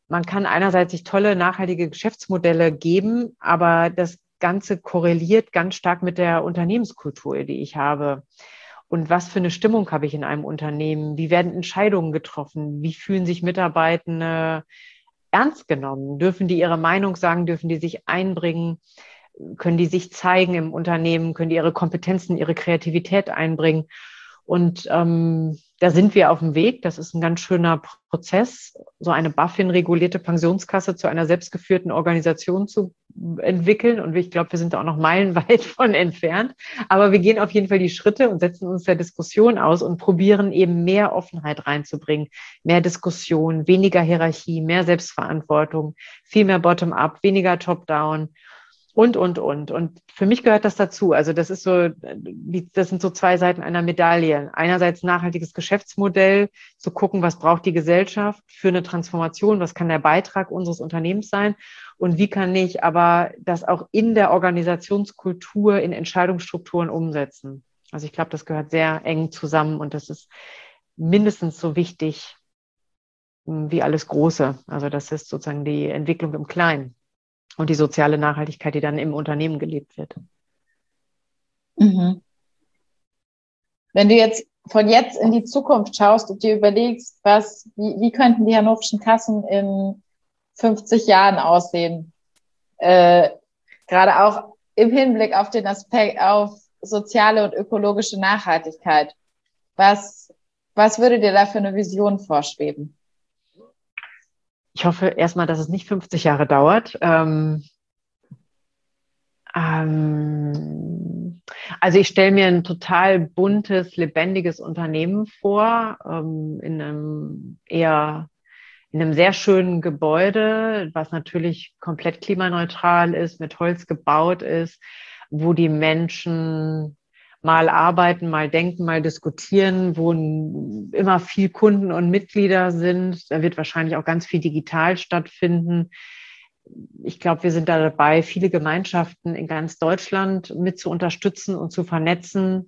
man kann einerseits sich tolle, nachhaltige Geschäftsmodelle geben, aber das Ganze korreliert ganz stark mit der Unternehmenskultur, die ich habe. Und was für eine Stimmung habe ich in einem Unternehmen? Wie werden Entscheidungen getroffen? Wie fühlen sich Mitarbeitende ernst genommen? Dürfen die ihre Meinung sagen? Dürfen die sich einbringen? Können die sich zeigen im Unternehmen? Können die ihre Kompetenzen, ihre Kreativität einbringen? Und ähm, da sind wir auf dem Weg. Das ist ein ganz schöner Prozess, so eine BaFin-regulierte Pensionskasse zu einer selbstgeführten Organisation zu entwickeln. Und ich glaube, wir sind da auch noch meilenweit von entfernt. Aber wir gehen auf jeden Fall die Schritte und setzen uns der Diskussion aus und probieren eben mehr Offenheit reinzubringen, mehr Diskussion, weniger Hierarchie, mehr Selbstverantwortung, viel mehr Bottom-up, weniger Top-down. Und, und, und. Und für mich gehört das dazu. Also das ist so, das sind so zwei Seiten einer Medaille. Einerseits nachhaltiges Geschäftsmodell, zu gucken, was braucht die Gesellschaft für eine Transformation, was kann der Beitrag unseres Unternehmens sein und wie kann ich aber das auch in der Organisationskultur, in Entscheidungsstrukturen umsetzen. Also ich glaube, das gehört sehr eng zusammen und das ist mindestens so wichtig wie alles Große. Also das ist sozusagen die Entwicklung im Kleinen. Und die soziale Nachhaltigkeit, die dann im Unternehmen gelebt wird. Mhm. Wenn du jetzt von jetzt in die Zukunft schaust und dir überlegst, was, wie, wie könnten die hannoverschen Kassen in fünfzig Jahren aussehen? Äh, gerade auch im Hinblick auf den Aspekt, auf soziale und ökologische Nachhaltigkeit. Was, was würde dir da für eine Vision vorschweben? Ich hoffe erstmal, dass es nicht fünfzig Jahre dauert. Ähm, ähm, also ich stelle mir ein total buntes, lebendiges Unternehmen vor, ähm, in einem eher, in einem sehr schönen Gebäude, was natürlich komplett klimaneutral ist, mit Holz gebaut ist, wo die Menschen mal arbeiten, mal denken, mal diskutieren, wo immer viel Kunden und Mitglieder sind. Da wird wahrscheinlich auch ganz viel digital stattfinden. Ich glaube, wir sind da dabei, viele Gemeinschaften in ganz Deutschland mit zu unterstützen und zu vernetzen,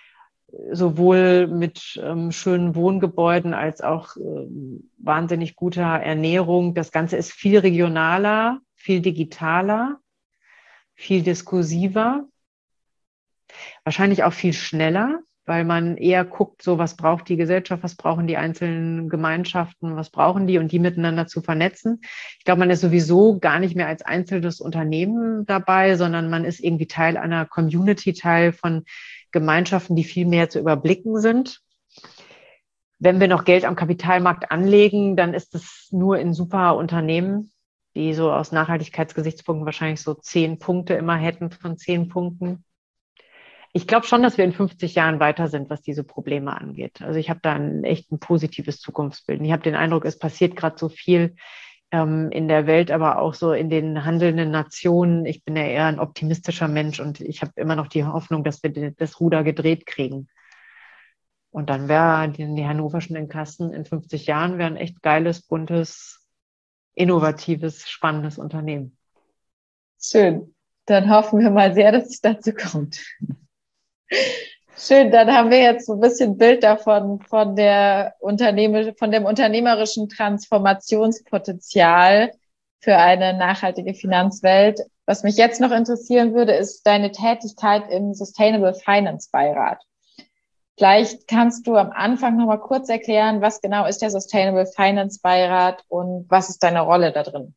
sowohl mit ähm, schönen Wohngebäuden als auch ähm, wahnsinnig guter Ernährung. Das Ganze ist viel regionaler, viel digitaler, viel diskursiver. Wahrscheinlich auch viel schneller, weil man eher guckt, so was braucht die Gesellschaft, was brauchen die einzelnen Gemeinschaften, was brauchen die und die miteinander zu vernetzen. Ich glaube, man ist sowieso gar nicht mehr als einzelnes Unternehmen dabei, sondern man ist irgendwie Teil einer Community, Teil von Gemeinschaften, die viel mehr zu überblicken sind. Wenn wir noch Geld am Kapitalmarkt anlegen, dann ist es nur in super Unternehmen, die so aus Nachhaltigkeitsgesichtspunkten wahrscheinlich so zehn Punkte immer hätten von zehn Punkten. Ich glaube schon, dass wir in fünfzig Jahren weiter sind, was diese Probleme angeht. Also ich habe da ein echt ein positives Zukunftsbild. Ich habe den Eindruck, es passiert gerade so viel ähm, in der Welt, aber auch so in den handelnden Nationen. Ich bin ja eher ein optimistischer Mensch und ich habe immer noch die Hoffnung, dass wir das Ruder gedreht kriegen. Und dann wäre die, die hannoverschen Kassen in fünfzig Jahren wäre ein echt geiles, buntes, innovatives, spannendes Unternehmen. Schön. Dann hoffen wir mal sehr, dass es dazu kommt. Schön, dann haben wir jetzt so ein bisschen Bild davon, von der Unternehmen, von dem unternehmerischen Transformationspotenzial für eine nachhaltige Finanzwelt. Was mich jetzt noch interessieren würde, ist deine Tätigkeit im Sustainable Finance Beirat. Vielleicht kannst du am Anfang noch mal kurz erklären, was genau ist der Sustainable Finance Beirat und was ist deine Rolle da drin?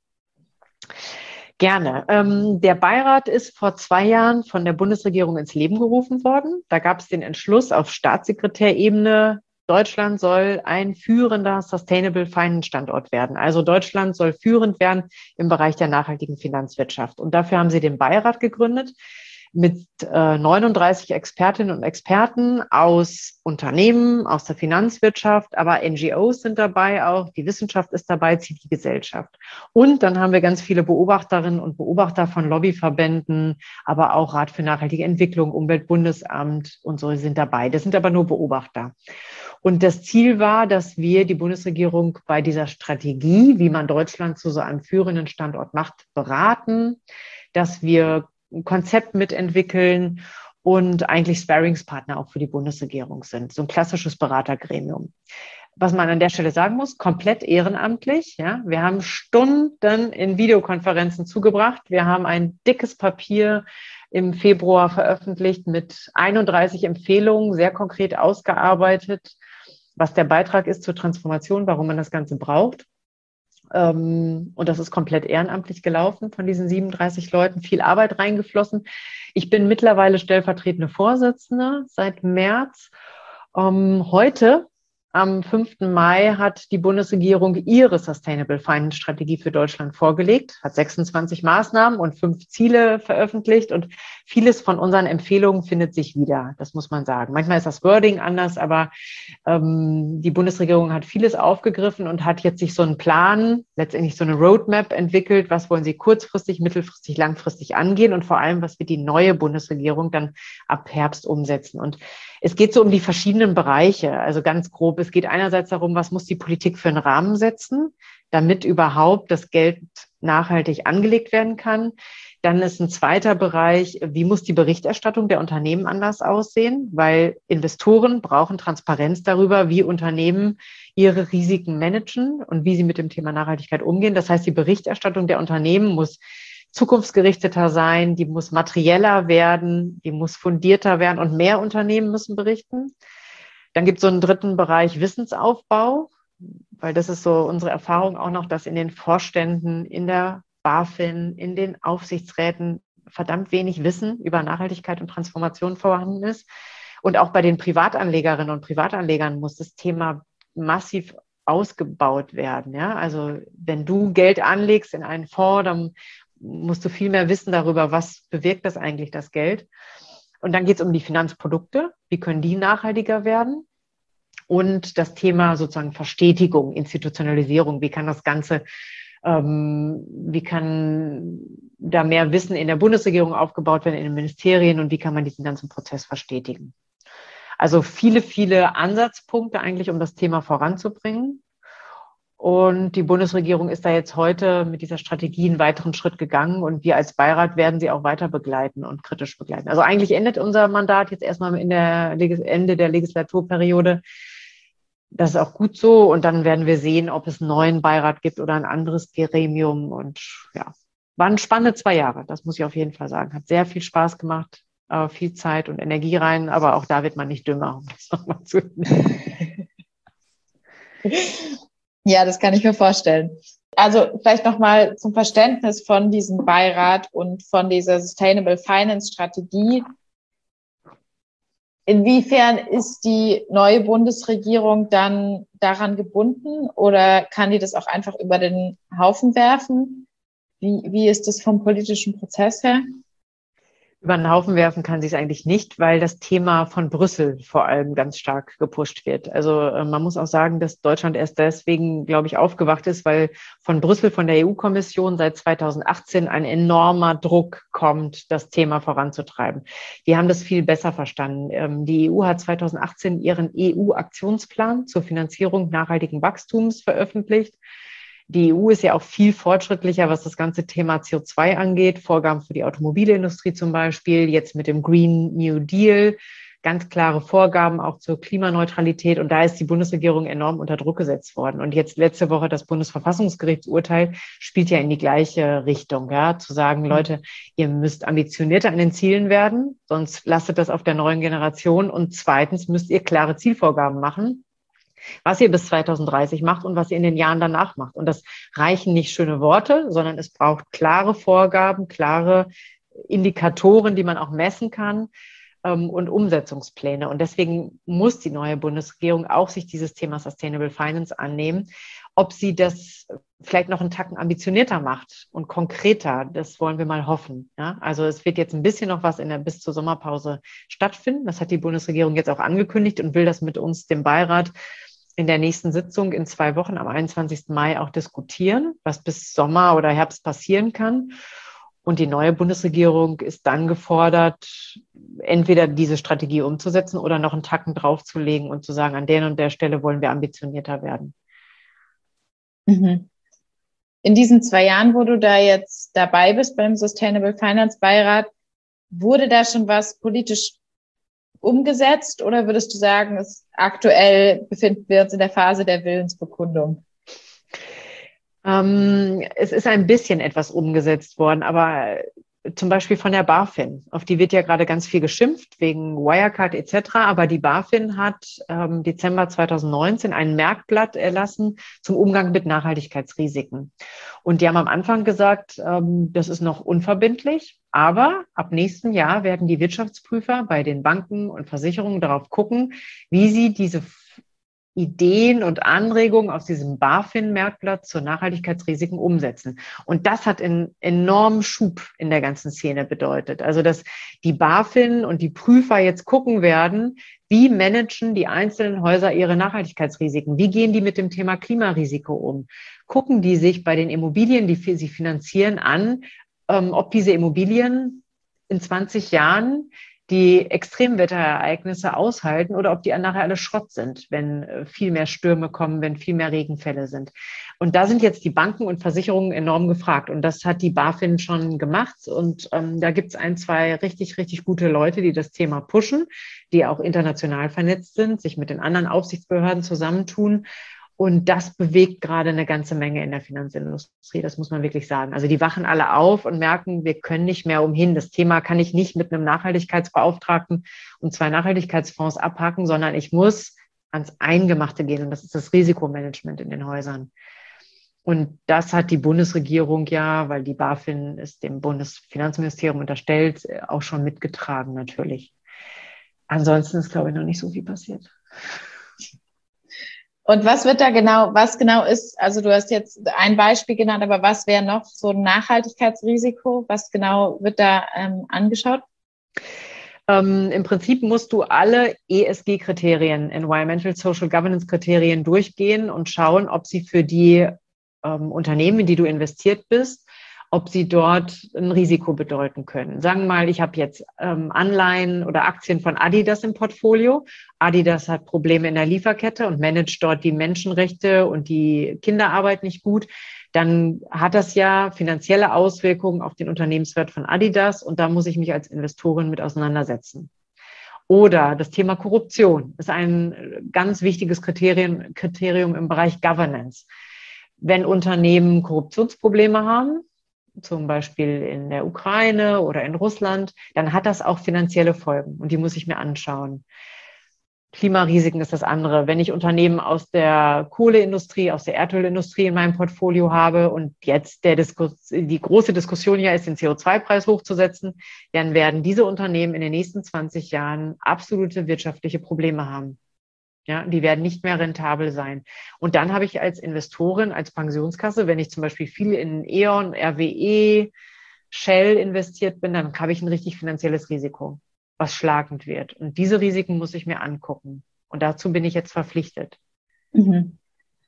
Gerne. Ähm, der Beirat ist vor zwei Jahren von der Bundesregierung ins Leben gerufen worden. Da gab es den Entschluss auf Staatssekretärebene, Deutschland soll ein führender Sustainable Finance Standort werden. Also Deutschland soll führend werden im Bereich der nachhaltigen Finanzwirtschaft. Und dafür haben sie den Beirat gegründet mit äh, neununddreißig Expertinnen und Experten aus Unternehmen, aus der Finanzwirtschaft, aber N G Os sind dabei auch, die Wissenschaft ist dabei, Zivilgesellschaft. Und dann haben wir ganz viele Beobachterinnen und Beobachter von Lobbyverbänden, aber auch Rat für nachhaltige Entwicklung, Umweltbundesamt und so sind dabei. Das sind aber nur Beobachter. Und das Ziel war, dass wir die Bundesregierung bei dieser Strategie, wie man Deutschland zu so einem führenden Standort macht, beraten, dass wir ein Konzept mitentwickeln und eigentlich Sparringspartner auch für die Bundesregierung sind. So ein klassisches Beratergremium. was man an der Stelle sagen muss, komplett ehrenamtlich. Ja? Wir haben Stunden in Videokonferenzen zugebracht. Wir haben ein dickes Papier im Februar veröffentlicht mit einunddreißig Empfehlungen, sehr konkret ausgearbeitet, was der Beitrag ist zur Transformation, warum man das Ganze braucht. Und das ist komplett ehrenamtlich gelaufen von diesen siebenunddreißig Leuten, viel Arbeit reingeflossen. Ich bin mittlerweile stellvertretende Vorsitzende seit März. Heute, am fünften Mai, hat die Bundesregierung ihre Sustainable Finance Strategie für Deutschland vorgelegt, hat sechsundzwanzig Maßnahmen und fünf Ziele veröffentlicht und vieles von unseren Empfehlungen findet sich wieder, das muss man sagen. Manchmal ist das Wording anders, aber ähm, die Bundesregierung hat vieles aufgegriffen und hat jetzt sich so einen Plan, letztendlich so eine Roadmap entwickelt, was wollen sie kurzfristig, mittelfristig, langfristig angehen und vor allem, was wird die neue Bundesregierung dann ab Herbst umsetzen. Und es geht so um die verschiedenen Bereiche, also ganz grob. Es geht einerseits darum, was muss die Politik für einen Rahmen setzen, damit überhaupt das Geld nachhaltig angelegt werden kann. Dann ist ein zweiter Bereich, wie muss die Berichterstattung der Unternehmen anders aussehen, weil Investoren brauchen Transparenz darüber, wie Unternehmen ihre Risiken managen und wie sie mit dem Thema Nachhaltigkeit umgehen. Das heißt, die Berichterstattung der Unternehmen muss zukunftsgerichteter sein, die muss materieller werden, die muss fundierter werden und mehr Unternehmen müssen berichten. Dann gibt es so einen dritten Bereich Wissensaufbau, weil das ist so unsere Erfahrung auch noch, dass in den Vorständen, in der BaFin, in den Aufsichtsräten verdammt wenig Wissen über Nachhaltigkeit und Transformation vorhanden ist. Und auch bei den Privatanlegerinnen und Privatanlegern muss das Thema massiv ausgebaut werden. Ja? Also wenn du Geld anlegst in einen Fonds, dann musst du viel mehr wissen darüber, was bewirkt das eigentlich, das Geld. Und dann geht es um die Finanzprodukte. Wie können die nachhaltiger werden? Und das Thema sozusagen Verstetigung, Institutionalisierung. Wie kann das Ganze, ähm, wie kann da mehr Wissen in der Bundesregierung aufgebaut werden, in den Ministerien und wie kann man diesen ganzen Prozess verstetigen? Also viele, viele Ansatzpunkte eigentlich, um das Thema voranzubringen. Und die Bundesregierung ist da jetzt heute mit dieser Strategie einen weiteren Schritt gegangen und wir als Beirat werden sie auch weiter begleiten und kritisch begleiten. Also eigentlich endet unser Mandat jetzt erstmal in der Ende der Legislaturperiode. Das ist auch gut so und dann werden wir sehen, ob es einen neuen Beirat gibt oder ein anderes Gremium und ja, waren spannende zwei Jahre, das muss ich auf jeden Fall sagen. Hat sehr viel Spaß gemacht, viel Zeit und Energie rein, aber auch da wird man nicht dümmer, um das nochmal zu nehmen. Ja, das kann ich mir vorstellen. Also vielleicht nochmal zum Verständnis von diesem Beirat und von dieser Sustainable Finance Strategie. Inwiefern ist die neue Bundesregierung dann daran gebunden oder kann die das auch einfach über den Haufen werfen? Wie, wie ist das vom politischen Prozess her? Über den Haufen werfen kann sie es eigentlich nicht, weil das Thema von Brüssel vor allem ganz stark gepusht wird. Also äh, man muss auch sagen, dass Deutschland erst deswegen, glaube ich, aufgewacht ist, weil von Brüssel, von der E U-Kommission seit zweitausendachtzehn ein enormer Druck kommt, das Thema voranzutreiben. Die haben das viel besser verstanden. Ähm, die E U hat zweitausendachtzehn ihren E U-Aktionsplan zur Finanzierung nachhaltigen Wachstums veröffentlicht. Die E U ist ja auch viel fortschrittlicher, was das ganze Thema C O zwei angeht. Vorgaben für die Automobilindustrie zum Beispiel, jetzt mit dem Green New Deal, ganz klare Vorgaben auch zur Klimaneutralität. Und da ist die Bundesregierung enorm unter Druck gesetzt worden. Und jetzt letzte Woche das Bundesverfassungsgerichtsurteil spielt ja in die gleiche Richtung, ja, zu sagen, Leute, ihr müsst ambitionierter an den Zielen werden, sonst lastet das auf der neuen Generation. Und zweitens müsst ihr klare Zielvorgaben machen, was ihr bis zweitausenddreißig macht und was ihr in den Jahren danach macht. Und das reichen nicht schöne Worte, sondern es braucht klare Vorgaben, klare Indikatoren, die man auch messen kann ähm, und Umsetzungspläne. Und deswegen muss die neue Bundesregierung auch sich dieses Thema Sustainable Finance annehmen. Ob sie das vielleicht noch einen Tacken ambitionierter macht und konkreter, das wollen wir mal hoffen. Ja? Also es wird jetzt ein bisschen noch was in der bis zur Sommerpause stattfinden. Das hat die Bundesregierung jetzt auch angekündigt und will das mit uns, dem Beirat, in der nächsten Sitzung in zwei Wochen am einundzwanzigsten Mai auch diskutieren, was bis Sommer oder Herbst passieren kann. Und die neue Bundesregierung ist dann gefordert, entweder diese Strategie umzusetzen oder noch einen Tacken draufzulegen und zu sagen, an der und der Stelle wollen wir ambitionierter werden. Mhm. In diesen zwei Jahren, wo du da jetzt dabei bist beim Sustainable Finance Beirat, wurde da schon was politisch umgesetzt oder würdest du sagen, es aktuell befinden wir uns in der Phase der Willensbekundung? Ähm, es ist ein bisschen etwas umgesetzt worden, aber zum Beispiel von der BaFin, auf die wird ja gerade ganz viel geschimpft wegen Wirecard et cetera. Aber die BaFin hat ähm, Dezember zweitausendneunzehn ein Merkblatt erlassen zum Umgang mit Nachhaltigkeitsrisiken. Und die haben am Anfang gesagt, ähm, das ist noch unverbindlich, aber ab nächsten Jahr werden die Wirtschaftsprüfer bei den Banken und Versicherungen darauf gucken, wie sie diese Ideen und Anregungen aus diesem BaFin-Merkblatt zu Nachhaltigkeitsrisiken umsetzen. Und das hat einen enormen Schub in der ganzen Szene bedeutet. Also, dass die BaFin und die Prüfer jetzt gucken werden, wie managen die einzelnen Häuser ihre Nachhaltigkeitsrisiken? Wie gehen die mit dem Thema Klimarisiko um? Gucken die sich bei den Immobilien, die sie finanzieren, an, ob diese Immobilien in zwanzig Jahren die Extremwetterereignisse aushalten oder ob die nachher alle Schrott sind, wenn viel mehr Stürme kommen, wenn viel mehr Regenfälle sind. Und da sind jetzt die Banken und Versicherungen enorm gefragt. Und das hat die BaFin schon gemacht. Und ähm, da gibt es ein, zwei richtig, richtig gute Leute, die das Thema pushen, die auch international vernetzt sind, sich mit den anderen Aufsichtsbehörden zusammentun. Und das bewegt gerade eine ganze Menge in der Finanzindustrie, das muss man wirklich sagen. Also die wachen alle auf und merken, wir können nicht mehr umhin. Das Thema kann ich nicht mit einem Nachhaltigkeitsbeauftragten und zwei Nachhaltigkeitsfonds abhaken, sondern ich muss ans Eingemachte gehen. Und das ist das Risikomanagement in den Häusern. Und das hat die Bundesregierung ja, weil die BaFin ist dem Bundesfinanzministerium unterstellt, auch schon mitgetragen natürlich. Ansonsten ist, glaube ich, noch nicht so viel passiert. Und was wird da genau, was genau ist, also du hast jetzt ein Beispiel genannt, aber was wäre noch so ein Nachhaltigkeitsrisiko? Was genau wird da ähm, angeschaut? Ähm, Im Prinzip musst du alle E S G-Kriterien, Environmental Social Governance-Kriterien durchgehen und schauen, ob sie für die ähm, Unternehmen, in die du investiert bist, ob sie dort ein Risiko bedeuten können. Sagen wir mal, ich habe jetzt ähm, Anleihen oder Aktien von Adidas im Portfolio. Adidas hat Probleme in der Lieferkette und managt dort die Menschenrechte und die Kinderarbeit nicht gut. Dann hat das ja finanzielle Auswirkungen auf den Unternehmenswert von Adidas und da muss ich mich als Investorin mit auseinandersetzen. Oder das Thema Korruption ist ein ganz wichtiges Kriterium, Kriterium im Bereich Governance. Wenn Unternehmen Korruptionsprobleme haben, zum Beispiel in der Ukraine oder in Russland, dann hat das auch finanzielle Folgen und die muss ich mir anschauen. Klimarisiken ist das andere. Wenn ich Unternehmen aus der Kohleindustrie, aus der Erdölindustrie in meinem Portfolio habe und jetzt der Diskus- die große Diskussion hier ist, den C O zwei Preis hochzusetzen, dann werden diese Unternehmen in den nächsten zwanzig Jahren absolute wirtschaftliche Probleme haben. Ja, die werden nicht mehr rentabel sein. Und dann habe ich als Investorin, als Pensionskasse, wenn ich zum Beispiel viel in E.ON, R W E, Shell investiert bin, dann habe ich ein richtig finanzielles Risiko, was schlagend wird. Und diese Risiken muss ich mir angucken. Und dazu bin ich jetzt verpflichtet. Mhm.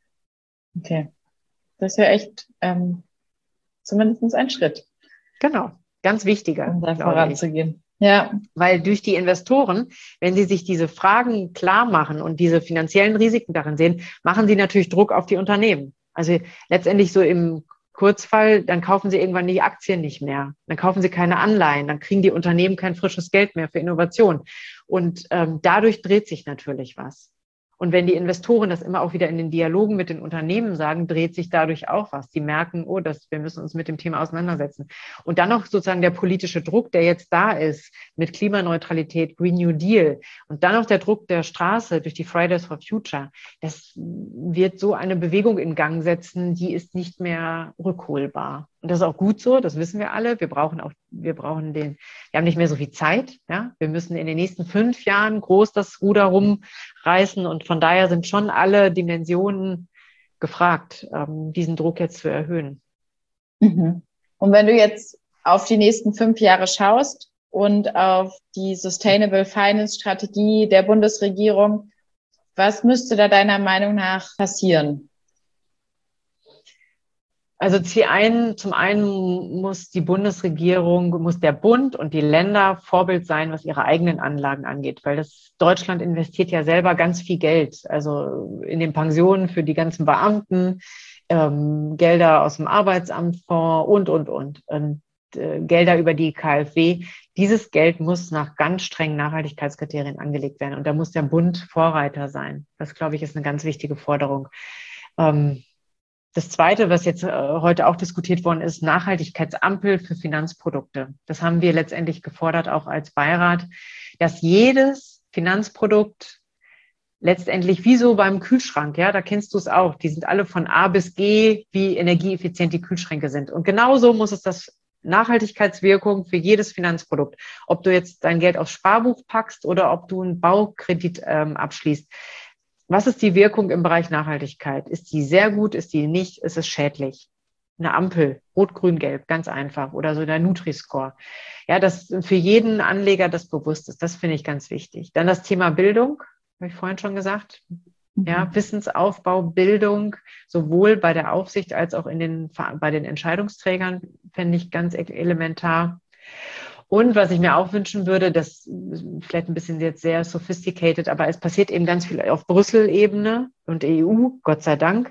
Okay. Das ist ja echt ähm, zumindest ein Schritt. Genau. Ganz wichtiger, um da voranzugehen. Ja. Weil durch die Investoren, wenn sie sich diese Fragen klar machen und diese finanziellen Risiken darin sehen, machen sie natürlich Druck auf die Unternehmen. Also letztendlich so im Kurzfall, dann kaufen sie irgendwann die Aktien nicht mehr. Dann kaufen sie keine Anleihen. Dann kriegen die Unternehmen kein frisches Geld mehr für Innovation. Und ähm, dadurch dreht sich natürlich was. Und wenn die Investoren das immer auch wieder in den Dialogen mit den Unternehmen sagen, dreht sich dadurch auch was. Die merken, oh, das, wir müssen uns mit dem Thema auseinandersetzen. Und dann noch sozusagen der politische Druck, der jetzt da ist mit Klimaneutralität, Green New Deal und dann noch der Druck der Straße durch die Fridays for Future. Das wird so eine Bewegung in Gang setzen, die ist nicht mehr rückholbar. Und das ist auch gut so, das wissen wir alle. Wir brauchen auch, wir brauchen den, wir haben nicht mehr so viel Zeit. Ja? Wir müssen in den nächsten fünf Jahren groß das Ruder rumreißen und von daher sind schon alle Dimensionen gefragt, ähm, diesen Druck jetzt zu erhöhen. Mhm. Und wenn du jetzt auf die nächsten fünf Jahre schaust und auf die Sustainable Finance Strategie der Bundesregierung, was müsste da deiner Meinung nach passieren? Also zum einen muss die Bundesregierung, muss der Bund und die Länder Vorbild sein, was ihre eigenen Anlagen angeht, weil das Deutschland investiert ja selber ganz viel Geld, also in den Pensionen für die ganzen Beamten, ähm, Gelder aus dem Arbeitsamtfonds und, und, und, und äh, Gelder über die K f W, Dieses Geld muss nach ganz strengen Nachhaltigkeitskriterien angelegt werden. Und da muss der Bund Vorreiter sein. Das, glaube ich, ist eine ganz wichtige Forderung. Ähm, Das Zweite, was jetzt äh, heute auch diskutiert worden ist, Nachhaltigkeitsampel für Finanzprodukte. Das haben wir letztendlich gefordert, auch als Beirat, dass jedes Finanzprodukt letztendlich wie so beim Kühlschrank, ja, da kennst du es auch, die sind alle von A bis G, wie energieeffizient die Kühlschränke sind. Und genauso muss es das Nachhaltigkeitswirkung für jedes Finanzprodukt. Ob du jetzt dein Geld aufs Sparbuch packst oder ob du einen Baukredit ähm, abschließt. Was ist die Wirkung im Bereich Nachhaltigkeit? Ist die sehr gut? Ist die nicht? Ist es schädlich? Eine Ampel, rot, grün, gelb, ganz einfach. Oder so der Nutri-Score. Ja, dass für jeden Anleger das bewusst ist. Das finde ich ganz wichtig. Dann das Thema Bildung, habe ich vorhin schon gesagt. Ja, mhm. Wissensaufbau, Bildung, sowohl bei der Aufsicht als auch in den, bei den Entscheidungsträgern, finde ich ganz elementar. Und was ich mir auch wünschen würde, das vielleicht ein bisschen jetzt sehr sophisticated, aber es passiert eben ganz viel auf Brüssel-Ebene und E U, Gott sei Dank.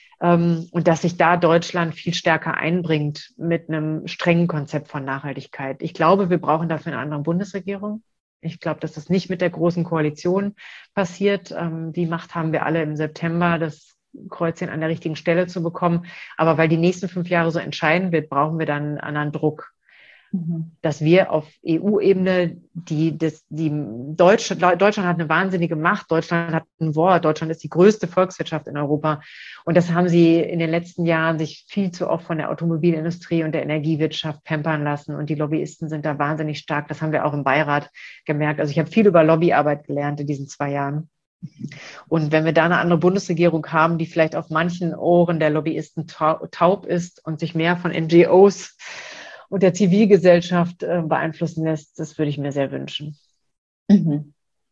Und dass sich da Deutschland viel stärker einbringt mit einem strengen Konzept von Nachhaltigkeit. Ich glaube, wir brauchen dafür eine andere Bundesregierung. Ich glaube, dass das nicht mit der Großen Koalition passiert. Die Macht haben wir alle im September, das Kreuzchen an der richtigen Stelle zu bekommen. Aber weil die nächsten fünf Jahre so entscheidend wird, brauchen wir dann einen anderen Druck. Dass wir auf E U-Ebene, die, das, die Deutschland, Deutschland hat eine wahnsinnige Macht, Deutschland hat ein Wort, Deutschland ist die größte Volkswirtschaft in Europa. Und das haben sie in den letzten Jahren sich viel zu oft von der Automobilindustrie und der Energiewirtschaft pampern lassen. Und die Lobbyisten sind da wahnsinnig stark. Das haben wir auch im Beirat gemerkt. Also ich habe viel über Lobbyarbeit gelernt in diesen zwei Jahren. Und wenn wir da eine andere Bundesregierung haben, die vielleicht auf manchen Ohren der Lobbyisten taub ist und sich mehr von N G Os und der Zivilgesellschaft äh, beeinflussen lässt, das würde ich mir sehr wünschen. Mhm.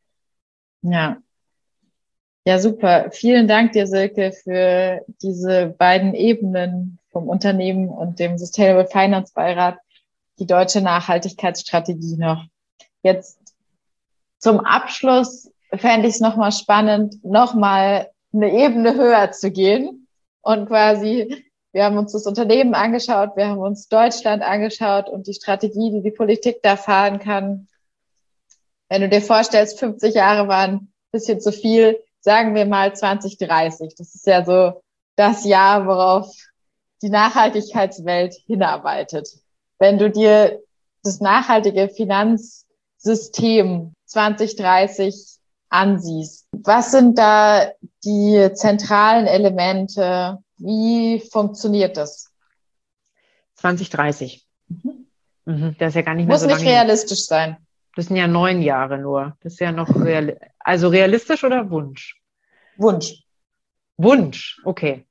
Ja. Ja, super. Vielen Dank dir, Silke, für diese beiden Ebenen vom Unternehmen und dem Sustainable Finance Beirat, die deutsche Nachhaltigkeitsstrategie noch. Jetzt zum Abschluss fände ich es nochmal spannend, nochmal eine Ebene höher zu gehen und quasi wir haben uns das Unternehmen angeschaut, wir haben uns Deutschland angeschaut und die Strategie, die die Politik da fahren kann. Wenn du dir vorstellst, fünfzig Jahre waren ein bisschen zu viel, sagen wir mal zwanzig dreißig. Das ist ja so das Jahr, worauf die Nachhaltigkeitswelt hinarbeitet. Wenn du dir das nachhaltige Finanzsystem zwanzig dreißig ansiehst, was sind da die zentralen Elemente? Wie funktioniert das? zwanzig dreißig. Mhm. Mhm, das ist ja gar nicht mehr Muss so lange. Muss nicht realistisch sein. Das sind ja neun Jahre nur. Das ist ja noch real. Also realistisch oder Wunsch? Wunsch. Wunsch, okay.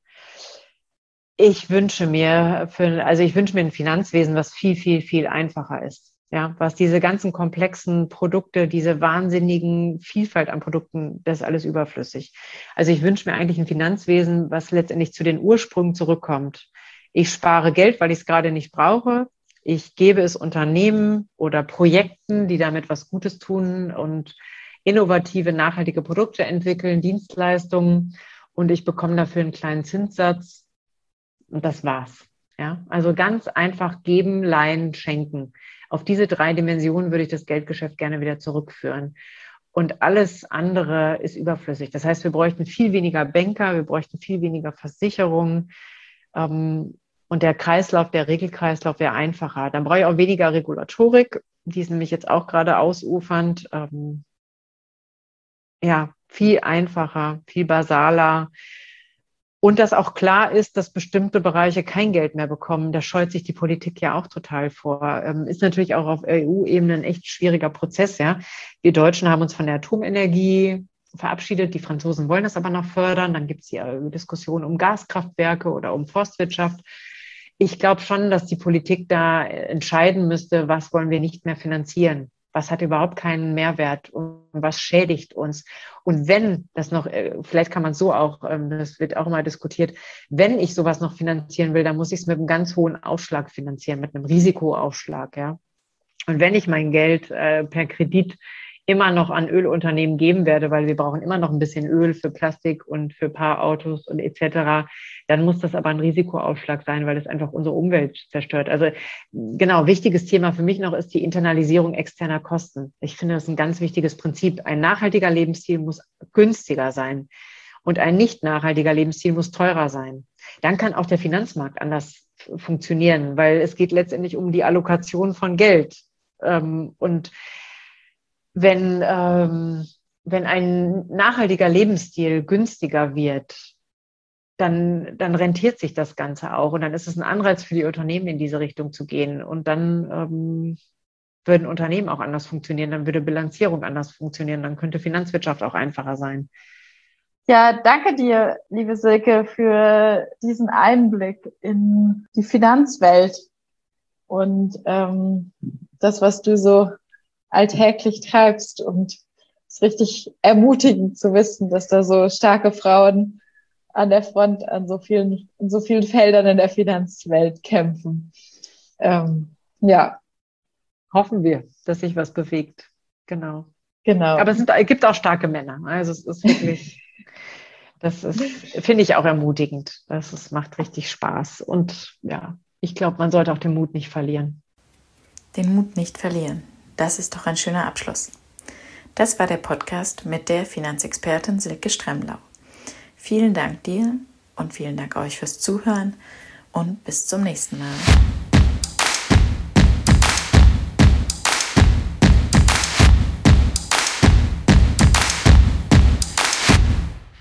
Ich wünsche mir für, also ich wünsche mir ein Finanzwesen, was viel, viel, viel einfacher ist. Ja, was diese ganzen komplexen Produkte, diese wahnsinnigen Vielfalt an Produkten, das ist alles überflüssig. Also ich wünsche mir eigentlich ein Finanzwesen, was letztendlich zu den Ursprüngen zurückkommt. Ich spare Geld, weil ich es gerade nicht brauche. Ich gebe es Unternehmen oder Projekten, die damit was Gutes tun und innovative, nachhaltige Produkte entwickeln, Dienstleistungen. Und ich bekomme dafür einen kleinen Zinssatz. Und das war's. Ja, also ganz einfach geben, leihen, schenken. Auf diese drei Dimensionen würde ich das Geldgeschäft gerne wieder zurückführen. Und alles andere ist überflüssig. Das heißt, wir bräuchten viel weniger Banker, wir bräuchten viel weniger Versicherungen. Ähm, und der Kreislauf, der Regelkreislauf wäre einfacher. Dann brauche ich auch weniger Regulatorik. Die ist nämlich jetzt auch gerade ausufernd. Ähm, ja, viel einfacher, viel basaler. Und dass auch klar ist, dass bestimmte Bereiche kein Geld mehr bekommen. Da scheut sich die Politik ja auch total vor. Ähm, ist natürlich auch auf E U-Ebene ein echt schwieriger Prozess. Ja, wir Deutschen haben uns von der Atomenergie verabschiedet. Die Franzosen wollen das aber noch fördern. Dann gibt es die Diskussion um Gaskraftwerke oder um Forstwirtschaft. Ich glaube schon, dass die Politik da entscheiden müsste, was wollen wir nicht mehr finanzieren. Was hat überhaupt keinen Mehrwert und was schädigt uns? Und wenn das noch, vielleicht kann man es so auch, das wird auch immer diskutiert, wenn ich sowas noch finanzieren will, dann muss ich es mit einem ganz hohen Aufschlag finanzieren, mit einem Risikoaufschlag, ja. Und wenn ich mein Geld per Kredit immer noch an Ölunternehmen geben werde, weil wir brauchen immer noch ein bisschen Öl für Plastik und für Paarautos und et cetera, dann muss das aber ein Risikoaufschlag sein, weil es einfach unsere Umwelt zerstört. Also genau, wichtiges Thema für mich noch ist die Internalisierung externer Kosten. Ich finde, das ist ein ganz wichtiges Prinzip. Ein nachhaltiger Lebensstil muss günstiger sein und ein nicht nachhaltiger Lebensstil muss teurer sein. Dann kann auch der Finanzmarkt anders funktionieren, weil es geht letztendlich um die Allokation von Geld. Und wenn, ähm, wenn ein nachhaltiger Lebensstil günstiger wird, dann, dann rentiert sich das Ganze auch. Und dann ist es ein Anreiz für die Unternehmen, in diese Richtung zu gehen. Und dann ähm, würden Unternehmen auch anders funktionieren, dann würde Bilanzierung anders funktionieren, dann könnte Finanzwirtschaft auch einfacher sein. Ja, danke dir, liebe Silke, für diesen Einblick in die Finanzwelt und ähm, das, was du so alltäglich treibst. Und es ist richtig ermutigend zu wissen, dass da so starke Frauen an der Front an so vielen, in so vielen Feldern in der Finanzwelt kämpfen. Ähm, ja. Hoffen wir, dass sich was bewegt. Genau. Genau. Aber es, sind, es gibt auch starke Männer. Also es ist wirklich, das ist, finde ich auch ermutigend. Das ist, macht richtig Spaß. Und ja, ich glaube, man sollte auch den Mut nicht verlieren. Den Mut nicht verlieren. Das ist doch ein schöner Abschluss. Das war der Podcast mit der Finanzexpertin Silke Stremlau. Vielen Dank dir und vielen Dank euch fürs Zuhören und bis zum nächsten Mal.